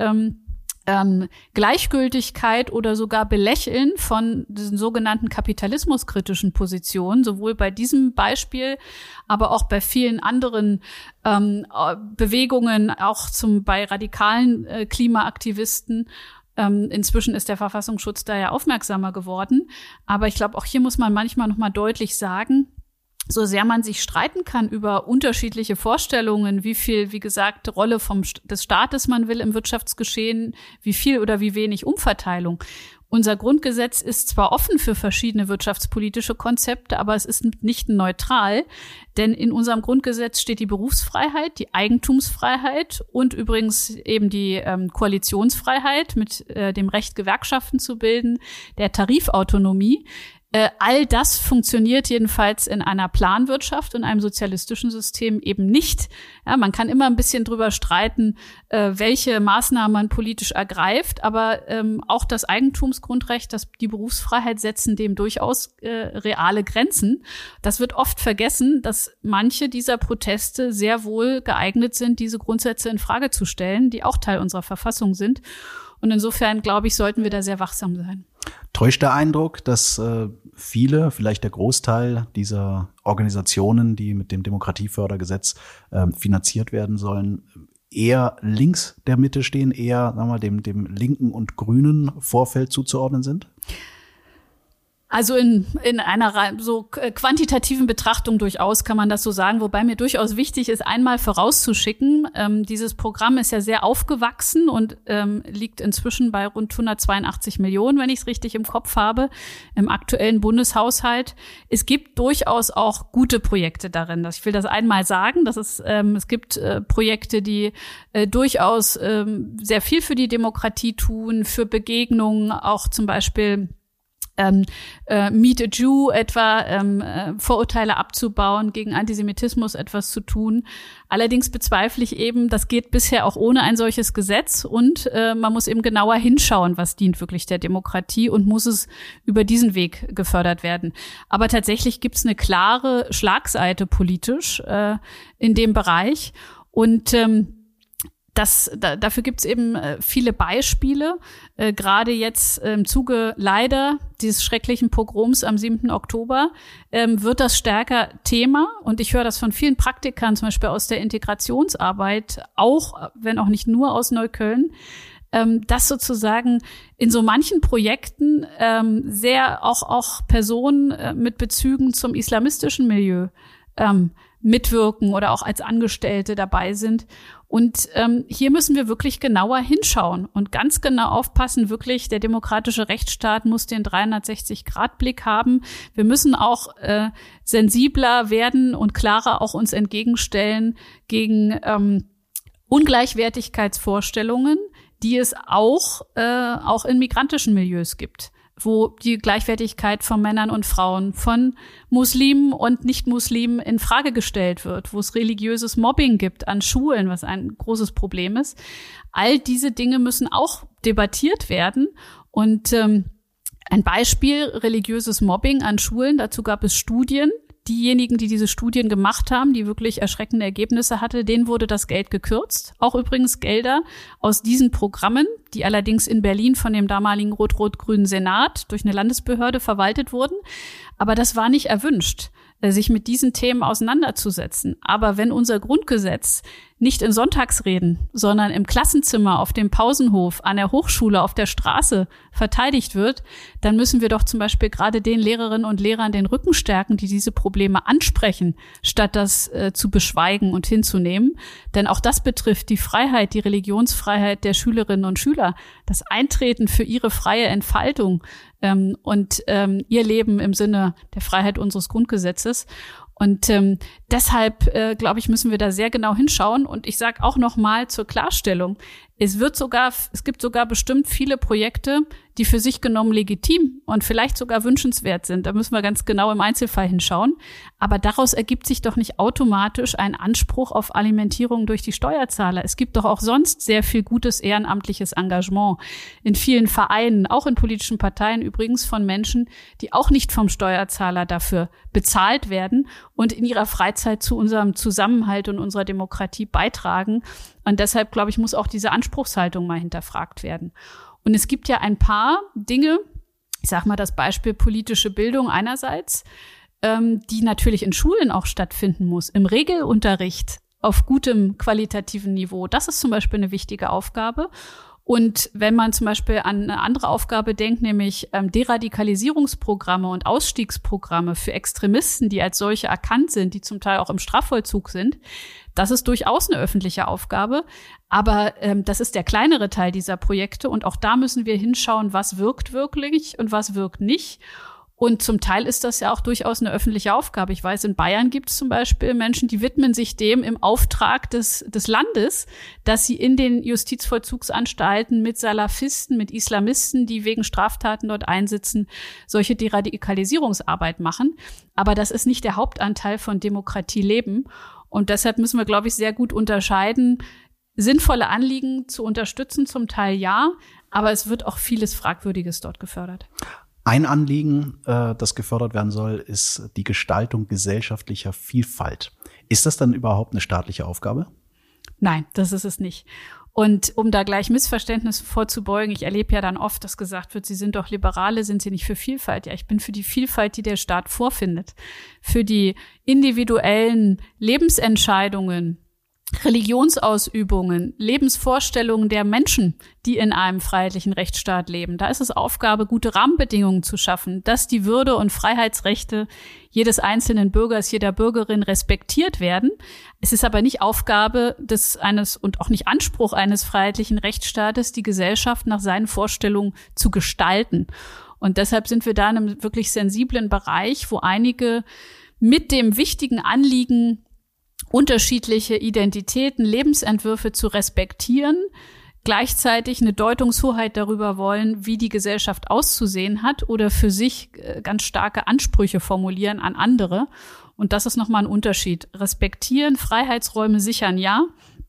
Gleichgültigkeit oder sogar Belächeln von diesen sogenannten kapitalismuskritischen Positionen, sowohl bei diesem Beispiel, aber auch bei vielen anderen Bewegungen, auch bei radikalen Klimaaktivisten. Inzwischen ist der Verfassungsschutz da ja aufmerksamer geworden. Aber ich glaube, auch hier muss man manchmal noch mal deutlich sagen, so sehr man sich streiten kann über unterschiedliche Vorstellungen, wie viel, wie gesagt, Rolle des Staates man will im Wirtschaftsgeschehen, wie viel oder wie wenig Umverteilung. Unser Grundgesetz ist zwar offen für verschiedene wirtschaftspolitische Konzepte, aber es ist nicht neutral, denn in unserem Grundgesetz steht die Berufsfreiheit, die Eigentumsfreiheit und übrigens eben die Koalitionsfreiheit mit dem Recht, Gewerkschaften zu bilden, der Tarifautonomie. All das funktioniert jedenfalls in einer Planwirtschaft, in einem sozialistischen System eben nicht. Ja, man kann immer ein bisschen drüber streiten, welche Maßnahmen man politisch ergreift, aber auch das Eigentumsgrundrecht, die Berufsfreiheit setzen dem durchaus reale Grenzen. Das wird oft vergessen, dass manche dieser Proteste sehr wohl geeignet sind, diese Grundsätze in Frage zu stellen, die auch Teil unserer Verfassung sind. Und insofern, glaube ich, sollten wir da sehr wachsam sein. Täuscht der Eindruck, dass viele, vielleicht der Großteil dieser Organisationen, die mit dem Demokratiefördergesetz finanziert werden sollen, eher links der Mitte stehen, eher, sagen wir mal, dem linken und grünen Vorfeld zuzuordnen sind? Also in einer so quantitativen Betrachtung durchaus kann man das so sagen, wobei mir durchaus wichtig ist, einmal vorauszuschicken, dieses Programm ist ja sehr aufgewachsen und liegt inzwischen bei rund 182 Millionen, wenn ich es richtig im Kopf habe, im aktuellen Bundeshaushalt. Es gibt durchaus auch gute Projekte darin. Ich will das einmal sagen, es gibt Projekte, die durchaus sehr viel für die Demokratie tun, für Begegnungen, auch zum Beispiel Meet a Jew etwa, Vorurteile abzubauen, gegen Antisemitismus etwas zu tun. Allerdings bezweifle ich eben, das geht bisher auch ohne ein solches Gesetz und man muss eben genauer hinschauen, was dient wirklich der Demokratie und muss es über diesen Weg gefördert werden. Aber tatsächlich gibt es eine klare Schlagseite politisch in dem Bereich und dafür gibt's eben viele Beispiele. Gerade jetzt im Zuge leider dieses schrecklichen Pogroms am 7. Oktober wird das stärker Thema. Und ich höre das von vielen Praktikern, zum Beispiel aus der Integrationsarbeit, auch, wenn auch nicht nur aus Neukölln, dass sozusagen in so manchen Projekten sehr auch Personen mit Bezügen zum islamistischen Milieu mitwirken oder auch als Angestellte dabei sind. Und hier müssen wir wirklich genauer hinschauen und ganz genau aufpassen, wirklich, der demokratische Rechtsstaat muss den 360-Grad-Blick haben. Wir müssen auch sensibler werden und klarer auch uns entgegenstellen gegen Ungleichwertigkeitsvorstellungen, die es auch in migrantischen Milieus gibt, wo die Gleichwertigkeit von Männern und Frauen, von Muslimen und Nicht-Muslimen in Frage gestellt wird, wo es religiöses Mobbing gibt an Schulen, was ein großes Problem ist. All diese Dinge müssen auch debattiert werden. Und ein Beispiel, religiöses Mobbing an Schulen, dazu gab es Studien. Diejenigen, die diese Studien gemacht haben, die wirklich erschreckende Ergebnisse hatte, denen wurde das Geld gekürzt. Auch übrigens Gelder aus diesen Programmen, die allerdings in Berlin von dem damaligen rot-rot-grünen Senat durch eine Landesbehörde verwaltet wurden. Aber das war nicht erwünscht. sich mit diesen Themen auseinanderzusetzen. Aber wenn unser Grundgesetz nicht in Sonntagsreden, sondern im Klassenzimmer, auf dem Pausenhof, an der Hochschule, auf der Straße verteidigt wird, dann müssen wir doch zum Beispiel gerade den Lehrerinnen und Lehrern den Rücken stärken, die diese Probleme ansprechen, statt das zu beschweigen und hinzunehmen. Denn auch das betrifft die Freiheit, die Religionsfreiheit der Schülerinnen und Schüler, das Eintreten für ihre freie Entfaltung und ihr Leben im Sinne der Freiheit unseres Grundgesetzes. Und deshalb, glaube ich, müssen wir da sehr genau hinschauen. Und ich sage auch noch mal zur Klarstellung, es gibt sogar bestimmt viele Projekte, die für sich genommen legitim und vielleicht sogar wünschenswert sind. Da müssen wir ganz genau im Einzelfall hinschauen. Aber daraus ergibt sich doch nicht automatisch ein Anspruch auf Alimentierung durch die Steuerzahler. Es gibt doch auch sonst sehr viel gutes ehrenamtliches Engagement in vielen Vereinen, auch in politischen Parteien übrigens, von Menschen, die auch nicht vom Steuerzahler dafür bezahlt werden und in ihrer Freizeit zu unserem Zusammenhalt und unserer Demokratie beitragen. Und deshalb, glaube ich, muss auch diese Anspruchshaltung mal hinterfragt werden. Und es gibt ja ein paar Dinge, ich sage mal das Beispiel politische Bildung einerseits, die natürlich in Schulen auch stattfinden muss, im Regelunterricht auf gutem qualitativen Niveau. Das ist zum Beispiel eine wichtige Aufgabe. Und wenn man zum Beispiel an eine andere Aufgabe denkt, nämlich Deradikalisierungsprogramme und Ausstiegsprogramme für Extremisten, die als solche erkannt sind, die zum Teil auch im Strafvollzug sind, das ist durchaus eine öffentliche Aufgabe. Aber das ist der kleinere Teil dieser Projekte. Und auch da müssen wir hinschauen, was wirkt wirklich und was wirkt nicht. Und zum Teil ist das ja auch durchaus eine öffentliche Aufgabe. Ich weiß, in Bayern gibt es zum Beispiel Menschen, die widmen sich dem im Auftrag des Landes, dass sie in den Justizvollzugsanstalten mit Salafisten, mit Islamisten, die wegen Straftaten dort einsitzen, solche Deradikalisierungsarbeit machen. Aber das ist nicht der Hauptanteil von Demokratieleben. Und deshalb müssen wir, glaube ich, sehr gut unterscheiden, sinnvolle Anliegen zu unterstützen, zum Teil ja, aber es wird auch vieles Fragwürdiges dort gefördert. Ein Anliegen, das gefördert werden soll, ist die Gestaltung gesellschaftlicher Vielfalt. Ist das dann überhaupt eine staatliche Aufgabe? Nein, das ist es nicht. Und um da gleich Missverständnissen vorzubeugen, ich erlebe ja dann oft, dass gesagt wird, Sie sind doch Liberale, sind Sie nicht für Vielfalt? Ja, ich bin für die Vielfalt, die der Staat vorfindet. Für die individuellen Lebensentscheidungen, Religionsausübungen, Lebensvorstellungen der Menschen, die in einem freiheitlichen Rechtsstaat leben. Da ist es Aufgabe, gute Rahmenbedingungen zu schaffen, dass die Würde- und Freiheitsrechte jedes einzelnen Bürgers, jeder Bürgerin respektiert werden. Es ist aber nicht Aufgabe und auch nicht Anspruch eines freiheitlichen Rechtsstaates, die Gesellschaft nach seinen Vorstellungen zu gestalten. Und deshalb sind wir da in einem wirklich sensiblen Bereich, wo einige mit dem wichtigen Anliegen, unterschiedliche Identitäten, Lebensentwürfe zu respektieren, gleichzeitig eine Deutungshoheit darüber wollen, wie die Gesellschaft auszusehen hat oder für sich ganz starke Ansprüche formulieren an andere. Und das ist nochmal ein Unterschied. Respektieren, Freiheitsräume sichern, ja,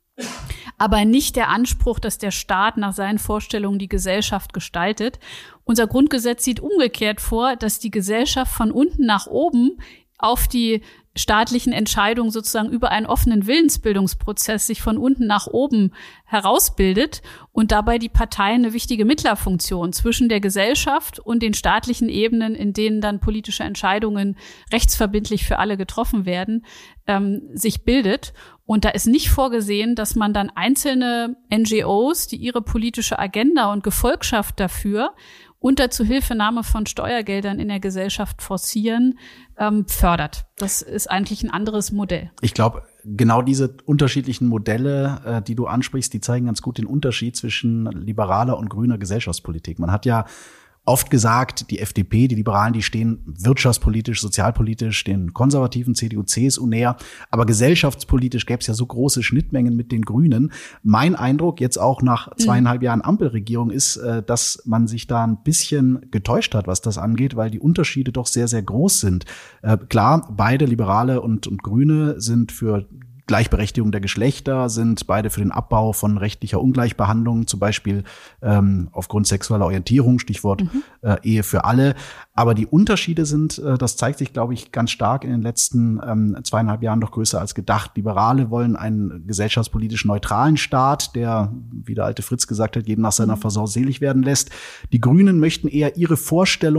aber nicht der Anspruch, dass der Staat nach seinen Vorstellungen die Gesellschaft gestaltet. Unser Grundgesetz sieht umgekehrt vor, dass die Gesellschaft von unten nach oben auf die staatlichen Entscheidungen sozusagen über einen offenen Willensbildungsprozess sich von unten nach oben herausbildet und dabei die Parteien eine wichtige Mittlerfunktion zwischen der Gesellschaft und den staatlichen Ebenen, in denen dann politische Entscheidungen rechtsverbindlich für alle getroffen werden, sich bildet. Und da ist nicht vorgesehen, dass man dann einzelne NGOs, die ihre politische Agenda und Gefolgschaft dafür unter Zuhilfenahme von Steuergeldern in der Gesellschaft forcieren, fördert. Das ist eigentlich ein anderes Modell. Ich glaube, genau diese unterschiedlichen Modelle, die du ansprichst, die zeigen ganz gut den Unterschied zwischen liberaler und grüner Gesellschaftspolitik. Man hat ja oft gesagt, die FDP, die Liberalen, die stehen wirtschaftspolitisch, sozialpolitisch den konservativen CDU, CSU näher. Aber gesellschaftspolitisch gäbe es ja so große Schnittmengen mit den Grünen. Mein Eindruck jetzt auch nach 2,5 Jahren Ampelregierung ist, dass man sich da ein bisschen getäuscht hat, was das angeht, weil die Unterschiede doch sehr, sehr groß sind. Klar, beide Liberale und Grüne sind für Gleichberechtigung der Geschlechter, sind beide für den Abbau von rechtlicher Ungleichbehandlung, zum Beispiel aufgrund sexueller Orientierung, Stichwort Ehe für alle. Aber die Unterschiede sind, das zeigt sich, glaube ich, ganz stark in den letzten 2,5 Jahren doch größer als gedacht. Liberale wollen einen gesellschaftspolitisch neutralen Staat, der, wie der alte Fritz gesagt hat, jeden nach seiner Fasson selig werden lässt. Die Grünen möchten eher ihre Vorstellung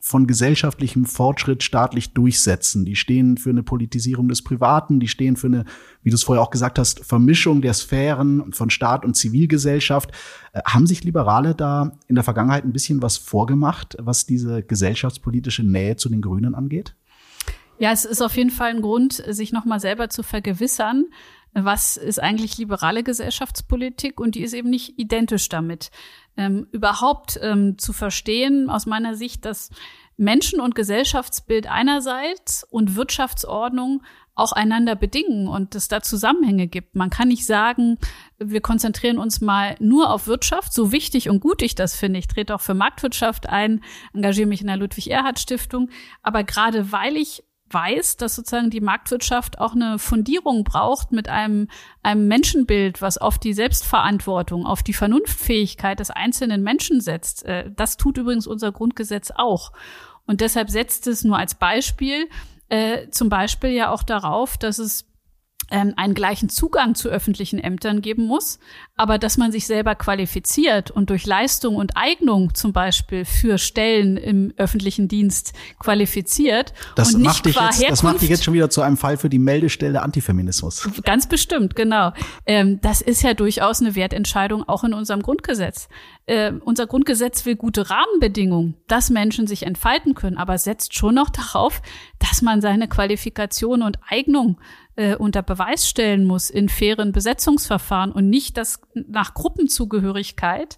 von gesellschaftlichem Fortschritt staatlich durchsetzen. Die stehen für eine Politisierung des Privaten, die stehen für eine, wie du es vorher auch gesagt hast, Vermischung der Sphären von Staat und Zivilgesellschaft. Haben sich Liberale da in der Vergangenheit ein bisschen was vorgemacht, was diese gesellschaftspolitische Nähe zu den Grünen angeht? Ja, es ist auf jeden Fall ein Grund, sich nochmal selber zu vergewissern, was ist eigentlich liberale Gesellschaftspolitik, und die ist eben nicht identisch damit. Überhaupt zu verstehen, aus meiner Sicht, dass Menschen- und Gesellschaftsbild einerseits und Wirtschaftsordnung auch einander bedingen und es da Zusammenhänge gibt. Man kann nicht sagen, wir konzentrieren uns mal nur auf Wirtschaft, so wichtig und gut ich das finde. Ich trete auch für Marktwirtschaft ein, engagiere mich in der Ludwig-Erhard-Stiftung. Aber gerade weil ich weiß, dass sozusagen die Marktwirtschaft auch eine Fundierung braucht mit einem Menschenbild, was auf die Selbstverantwortung, auf die Vernunftfähigkeit des einzelnen Menschen setzt. Das tut übrigens unser Grundgesetz auch. Und deshalb setzt es nur als Beispiel zum Beispiel ja auch darauf, dass es einen gleichen Zugang zu öffentlichen Ämtern geben muss, aber dass man sich selber qualifiziert und durch Leistung und Eignung zum Beispiel für Stellen im öffentlichen Dienst qualifiziert. Das und nicht macht dich jetzt schon wieder zu einem Fall für die Meldestelle Antifeminismus. Ganz bestimmt, genau. Das ist ja durchaus eine Wertentscheidung auch in unserem Grundgesetz. Unser Grundgesetz will gute Rahmenbedingungen, dass Menschen sich entfalten können, aber setzt schon noch darauf, dass man seine Qualifikation und Eignung unter Beweis stellen muss in fairen Besetzungsverfahren und nicht, dass nach Gruppenzugehörigkeit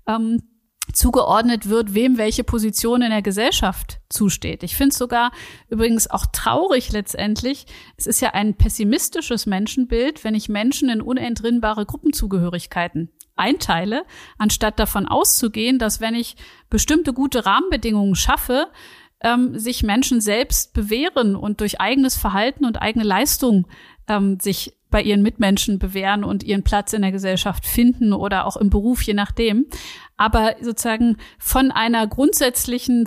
zugeordnet wird, wem welche Position in der Gesellschaft zusteht. Ich finde es sogar übrigens auch traurig letztendlich. Es ist ja ein pessimistisches Menschenbild, wenn ich Menschen in unentrinnbare Gruppenzugehörigkeiten einteile, anstatt davon auszugehen, dass wenn ich bestimmte gute Rahmenbedingungen schaffe, sich Menschen selbst bewähren und durch eigenes Verhalten und eigene Leistung sich bei ihren Mitmenschen bewähren und ihren Platz in der Gesellschaft finden oder auch im Beruf, je nachdem. Aber sozusagen von einer grundsätzlichen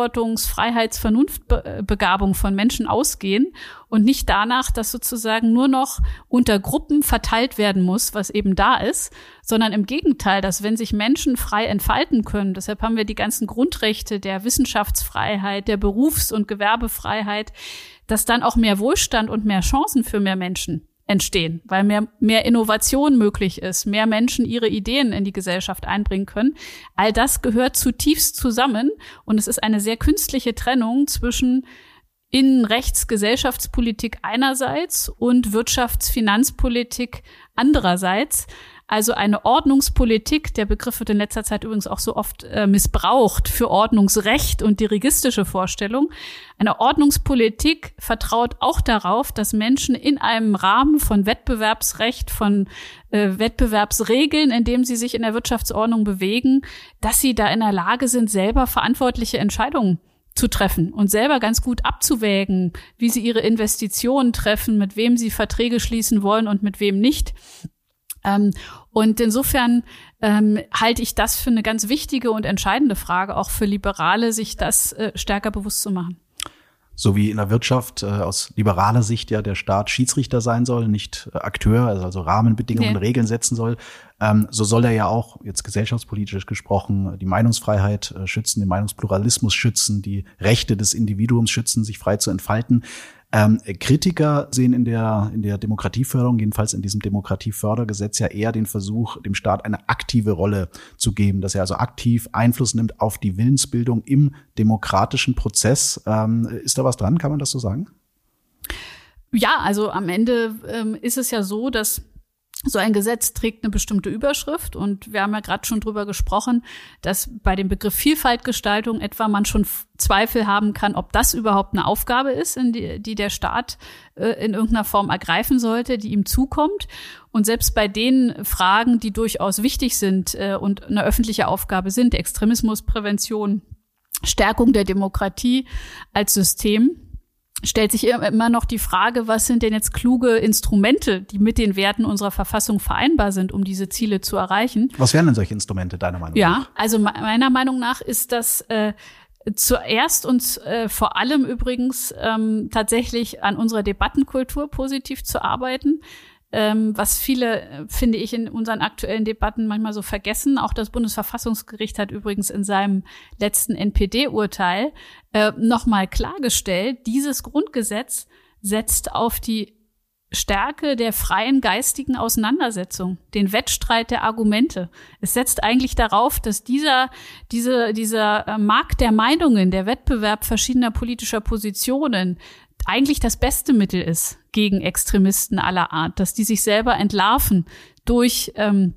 Vernunftbegabung von Menschen ausgehen und nicht danach, dass sozusagen nur noch unter Gruppen verteilt werden muss, was eben da ist, sondern im Gegenteil, dass wenn sich Menschen frei entfalten können, deshalb haben wir die ganzen Grundrechte der Wissenschaftsfreiheit, der Berufs- und Gewerbefreiheit, dass dann auch mehr Wohlstand und mehr Chancen für mehr Menschen entstehen, weil mehr Innovation möglich ist, mehr Menschen ihre Ideen in die Gesellschaft einbringen können. All das gehört zutiefst zusammen und es ist eine sehr künstliche Trennung zwischen Innen-Rechts-Gesellschaftspolitik einerseits und Wirtschafts-Finanzpolitik andererseits. Also eine Ordnungspolitik, der Begriff wird in letzter Zeit übrigens auch so oft missbraucht für Ordnungsrecht und dirigistische Vorstellung. Eine Ordnungspolitik vertraut auch darauf, dass Menschen in einem Rahmen von Wettbewerbsrecht, von Wettbewerbsregeln, in dem sie sich in der Wirtschaftsordnung bewegen, dass sie da in der Lage sind, selber verantwortliche Entscheidungen zu treffen und selber ganz gut abzuwägen, wie sie ihre Investitionen treffen, mit wem sie Verträge schließen wollen und mit wem nicht. Und insofern halte ich das für eine ganz wichtige und entscheidende Frage, auch für Liberale, sich das stärker bewusst zu machen. So wie in der Wirtschaft aus liberaler Sicht ja der Staat Schiedsrichter sein soll, nicht Akteur, also Rahmenbedingungen, Regeln setzen soll, so soll er ja auch, jetzt gesellschaftspolitisch gesprochen, die Meinungsfreiheit schützen, den Meinungspluralismus schützen, die Rechte des Individuums schützen, sich frei zu entfalten. Kritiker sehen in der Demokratieförderung, jedenfalls in diesem Demokratiefördergesetz, ja eher den Versuch, dem Staat eine aktive Rolle zu geben, dass er also aktiv Einfluss nimmt auf die Willensbildung im demokratischen Prozess. Ist da was dran? Kann man das so sagen? Ja, also am Ende ist es ja so, dass so ein Gesetz trägt eine bestimmte Überschrift und wir haben ja gerade schon drüber gesprochen, dass bei dem Begriff Vielfaltgestaltung etwa man schon Zweifel haben kann, ob das überhaupt eine Aufgabe ist, die der Staat in irgendeiner Form ergreifen sollte, die ihm zukommt. Und selbst bei den Fragen, die durchaus wichtig sind und eine öffentliche Aufgabe sind, Extremismusprävention, Stärkung der Demokratie als System, stellt sich immer noch die Frage, was sind denn jetzt kluge Instrumente, die mit den Werten unserer Verfassung vereinbar sind, um diese Ziele zu erreichen? Was wären denn solche Instrumente, deiner Meinung nach? Ja, also meiner Meinung nach ist das zuerst und vor allem übrigens tatsächlich an unserer Debattenkultur positiv zu arbeiten. was viele, finde ich, in unseren aktuellen Debatten manchmal so vergessen. Auch das Bundesverfassungsgericht hat übrigens in seinem letzten NPD-Urteil nochmal klargestellt, dieses Grundgesetz setzt auf die Stärke der freien geistigen Auseinandersetzung, den Wettstreit der Argumente. Es setzt eigentlich darauf, dass dieser Markt der Meinungen, der Wettbewerb verschiedener politischer Positionen eigentlich das beste Mittel ist gegen Extremisten aller Art, dass die sich selber entlarven durch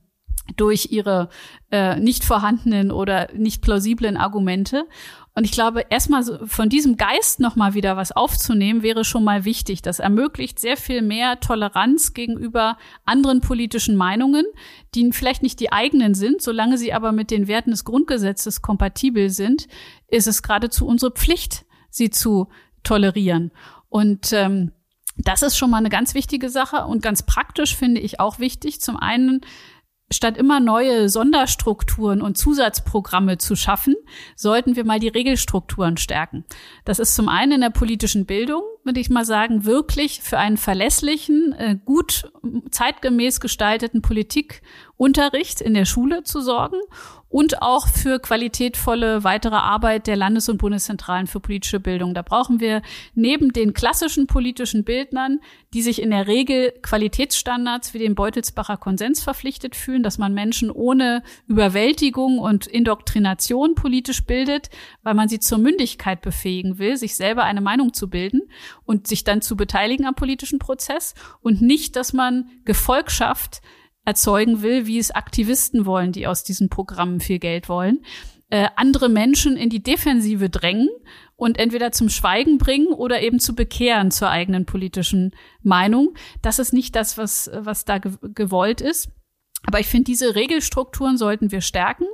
ihre nicht vorhandenen oder nicht plausiblen Argumente. Und ich glaube, erstmal so von diesem Geist nochmal wieder was aufzunehmen, wäre schon mal wichtig. Das ermöglicht sehr viel mehr Toleranz gegenüber anderen politischen Meinungen, die vielleicht nicht die eigenen sind. Solange sie aber mit den Werten des Grundgesetzes kompatibel sind, ist es geradezu unsere Pflicht, sie zu tolerieren. Und das ist schon mal eine ganz wichtige Sache und ganz praktisch finde ich auch wichtig. Zum einen, statt immer neue Sonderstrukturen und Zusatzprogramme zu schaffen, sollten wir mal die Regelstrukturen stärken. Das ist zum einen in der politischen Bildung, würde ich mal sagen, wirklich für einen verlässlichen, gut zeitgemäß gestalteten Politikunterricht in der Schule zu sorgen und auch für qualitätvolle weitere Arbeit der Landes- und Bundeszentralen für politische Bildung. Da brauchen wir neben den klassischen politischen Bildnern, die sich in der Regel Qualitätsstandards wie den Beutelsbacher Konsens verpflichtet fühlen, dass man Menschen ohne Überwältigung und Indoktrination politisch bildet, weil man sie zur Mündigkeit befähigen will, sich selber eine Meinung zu bilden und sich dann zu beteiligen am politischen Prozess und nicht, dass man Gefolgschaft erzeugen will, wie es Aktivisten wollen, die aus diesen Programmen viel Geld wollen, andere Menschen in die Defensive drängen und entweder zum Schweigen bringen oder eben zu bekehren zur eigenen politischen Meinung. Das ist nicht das, was da gewollt ist. Aber ich finde, diese Regelstrukturen sollten wir stärken.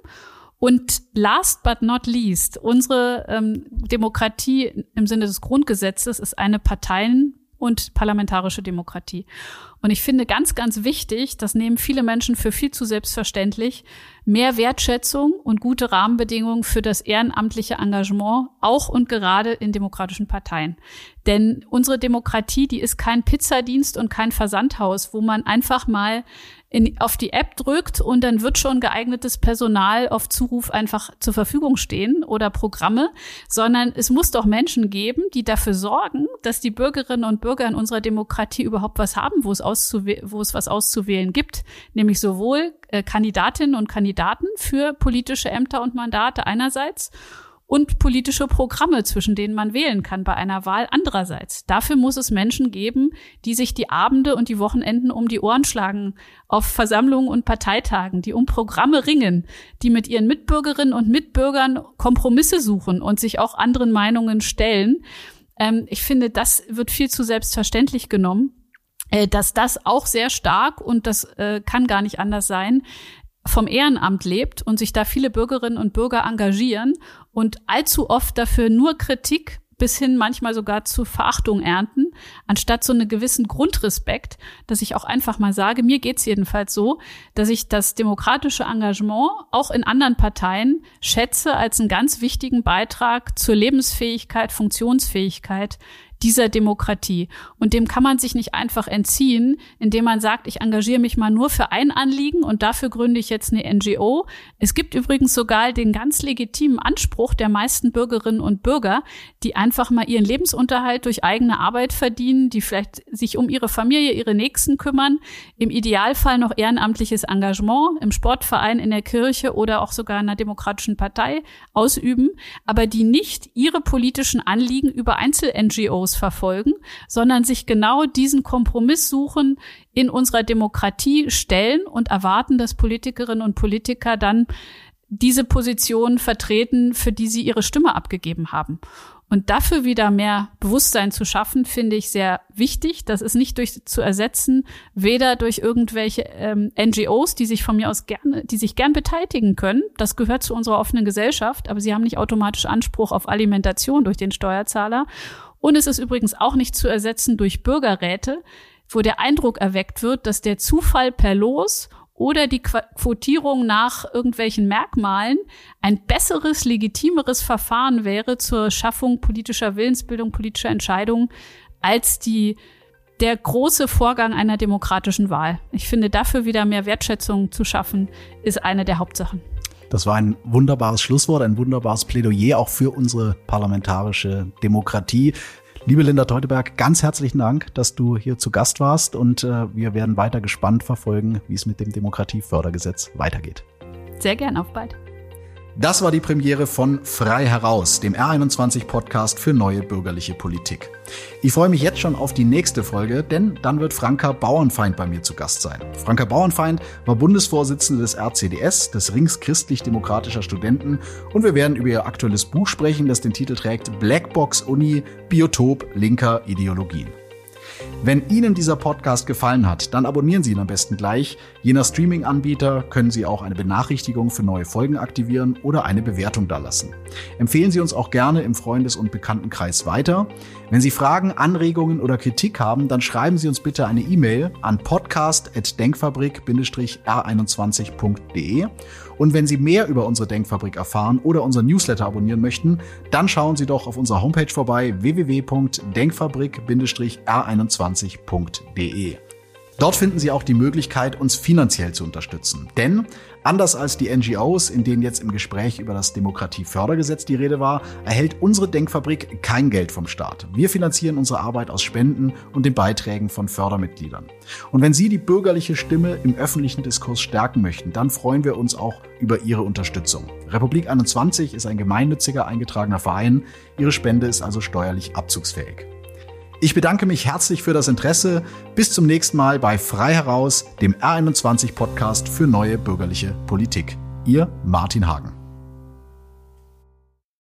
Und last but not least, unsere Demokratie im Sinne des Grundgesetzes ist eine Parteien- und parlamentarische Demokratie. Und ich finde ganz, ganz wichtig, das nehmen viele Menschen für viel zu selbstverständlich, mehr Wertschätzung und gute Rahmenbedingungen für das ehrenamtliche Engagement, auch und gerade in demokratischen Parteien. Denn unsere Demokratie, die ist kein Pizzadienst und kein Versandhaus, wo man einfach mal auf die App drückt und dann wird schon geeignetes Personal auf Zuruf einfach zur Verfügung stehen oder Programme, sondern es muss doch Menschen geben, die dafür sorgen, dass die Bürgerinnen und Bürger in unserer Demokratie überhaupt was haben, wo es was auszuwählen gibt, nämlich sowohl Kandidatinnen und Kandidaten für politische Ämter und Mandate einerseits und politische Programme, zwischen denen man wählen kann bei einer Wahl andererseits. Dafür muss es Menschen geben, die sich die Abende und die Wochenenden um die Ohren schlagen auf Versammlungen und Parteitagen, die um Programme ringen, die mit ihren Mitbürgerinnen und Mitbürgern Kompromisse suchen und sich auch anderen Meinungen stellen. Ich finde, das wird viel zu selbstverständlich genommen, dass das auch sehr stark, und das kann gar nicht anders sein, vom Ehrenamt lebt und sich da viele Bürgerinnen und Bürger engagieren und allzu oft dafür nur Kritik bis hin manchmal sogar zu Verachtung ernten, anstatt so einen gewissen Grundrespekt, dass ich auch einfach mal sage, mir geht's jedenfalls so, dass ich das demokratische Engagement auch in anderen Parteien schätze als einen ganz wichtigen Beitrag zur Lebensfähigkeit, Funktionsfähigkeit dieser Demokratie. Und dem kann man sich nicht einfach entziehen, indem man sagt, ich engagiere mich mal nur für ein Anliegen und dafür gründe ich jetzt eine NGO. Es gibt übrigens sogar den ganz legitimen Anspruch der meisten Bürgerinnen und Bürger, die einfach mal ihren Lebensunterhalt durch eigene Arbeit verdienen, die vielleicht sich um ihre Familie, ihre Nächsten kümmern, im Idealfall noch ehrenamtliches Engagement im Sportverein, in der Kirche oder auch sogar in einer demokratischen Partei ausüben, aber die nicht ihre politischen Anliegen über Einzel-NGOs verfolgen, sondern sich genau diesen Kompromiss suchen, in unserer Demokratie stellen und erwarten, dass Politikerinnen und Politiker dann diese Position vertreten, für die sie ihre Stimme abgegeben haben. Und dafür wieder mehr Bewusstsein zu schaffen, finde ich sehr wichtig. Das ist nicht zu ersetzen, weder durch irgendwelche NGOs, die sich von mir aus gern beteiligen können. Das gehört zu unserer offenen Gesellschaft, aber sie haben nicht automatisch Anspruch auf Alimentation durch den Steuerzahler. Und es ist übrigens auch nicht zu ersetzen durch Bürgerräte, wo der Eindruck erweckt wird, dass der Zufall per Los oder die Quotierung nach irgendwelchen Merkmalen ein besseres, legitimeres Verfahren wäre zur Schaffung politischer Willensbildung, politischer Entscheidungen als die der große Vorgang einer demokratischen Wahl. Ich finde, dafür wieder mehr Wertschätzung zu schaffen, ist eine der Hauptsachen. Das war ein wunderbares Schlusswort, ein wunderbares Plädoyer auch für unsere parlamentarische Demokratie. Liebe Linda Teuteberg, ganz herzlichen Dank, dass du hier zu Gast warst und wir werden weiter gespannt verfolgen, wie es mit dem Demokratiefördergesetz weitergeht. Sehr gern, auf bald. Das war die Premiere von Frei heraus, dem R21-Podcast für neue bürgerliche Politik. Ich freue mich jetzt schon auf die nächste Folge, denn dann wird Franka Bauernfeind bei mir zu Gast sein. Franka Bauernfeind war Bundesvorsitzende des RCDS, des Rings christlich-demokratischer Studenten, und wir werden über ihr aktuelles Buch sprechen, das den Titel trägt Blackbox Uni, Biotop linker Ideologien. Wenn Ihnen dieser Podcast gefallen hat, dann abonnieren Sie ihn am besten gleich. Je nach Streaming-Anbieter können Sie auch eine Benachrichtigung für neue Folgen aktivieren oder eine Bewertung dalassen. Empfehlen Sie uns auch gerne im Freundes- und Bekanntenkreis weiter. Wenn Sie Fragen, Anregungen oder Kritik haben, dann schreiben Sie uns bitte eine E-Mail an podcast@denkfabrik-r21.de. Und wenn Sie mehr über unsere Denkfabrik erfahren oder unseren Newsletter abonnieren möchten, dann schauen Sie doch auf unserer Homepage vorbei, www.denkfabrik-r21.de. Dort finden Sie auch die Möglichkeit, uns finanziell zu unterstützen. Denn anders als die NGOs, in denen jetzt im Gespräch über das Demokratiefördergesetz die Rede war, erhält unsere Denkfabrik kein Geld vom Staat. Wir finanzieren unsere Arbeit aus Spenden und den Beiträgen von Fördermitgliedern. Und wenn Sie die bürgerliche Stimme im öffentlichen Diskurs stärken möchten, dann freuen wir uns auch über Ihre Unterstützung. Republik 21 ist ein gemeinnütziger eingetragener Verein. Ihre Spende ist also steuerlich abzugsfähig. Ich bedanke mich herzlich für das Interesse. Bis zum nächsten Mal bei Frei heraus, dem R21-Podcast für neue bürgerliche Politik. Ihr Martin Hagen.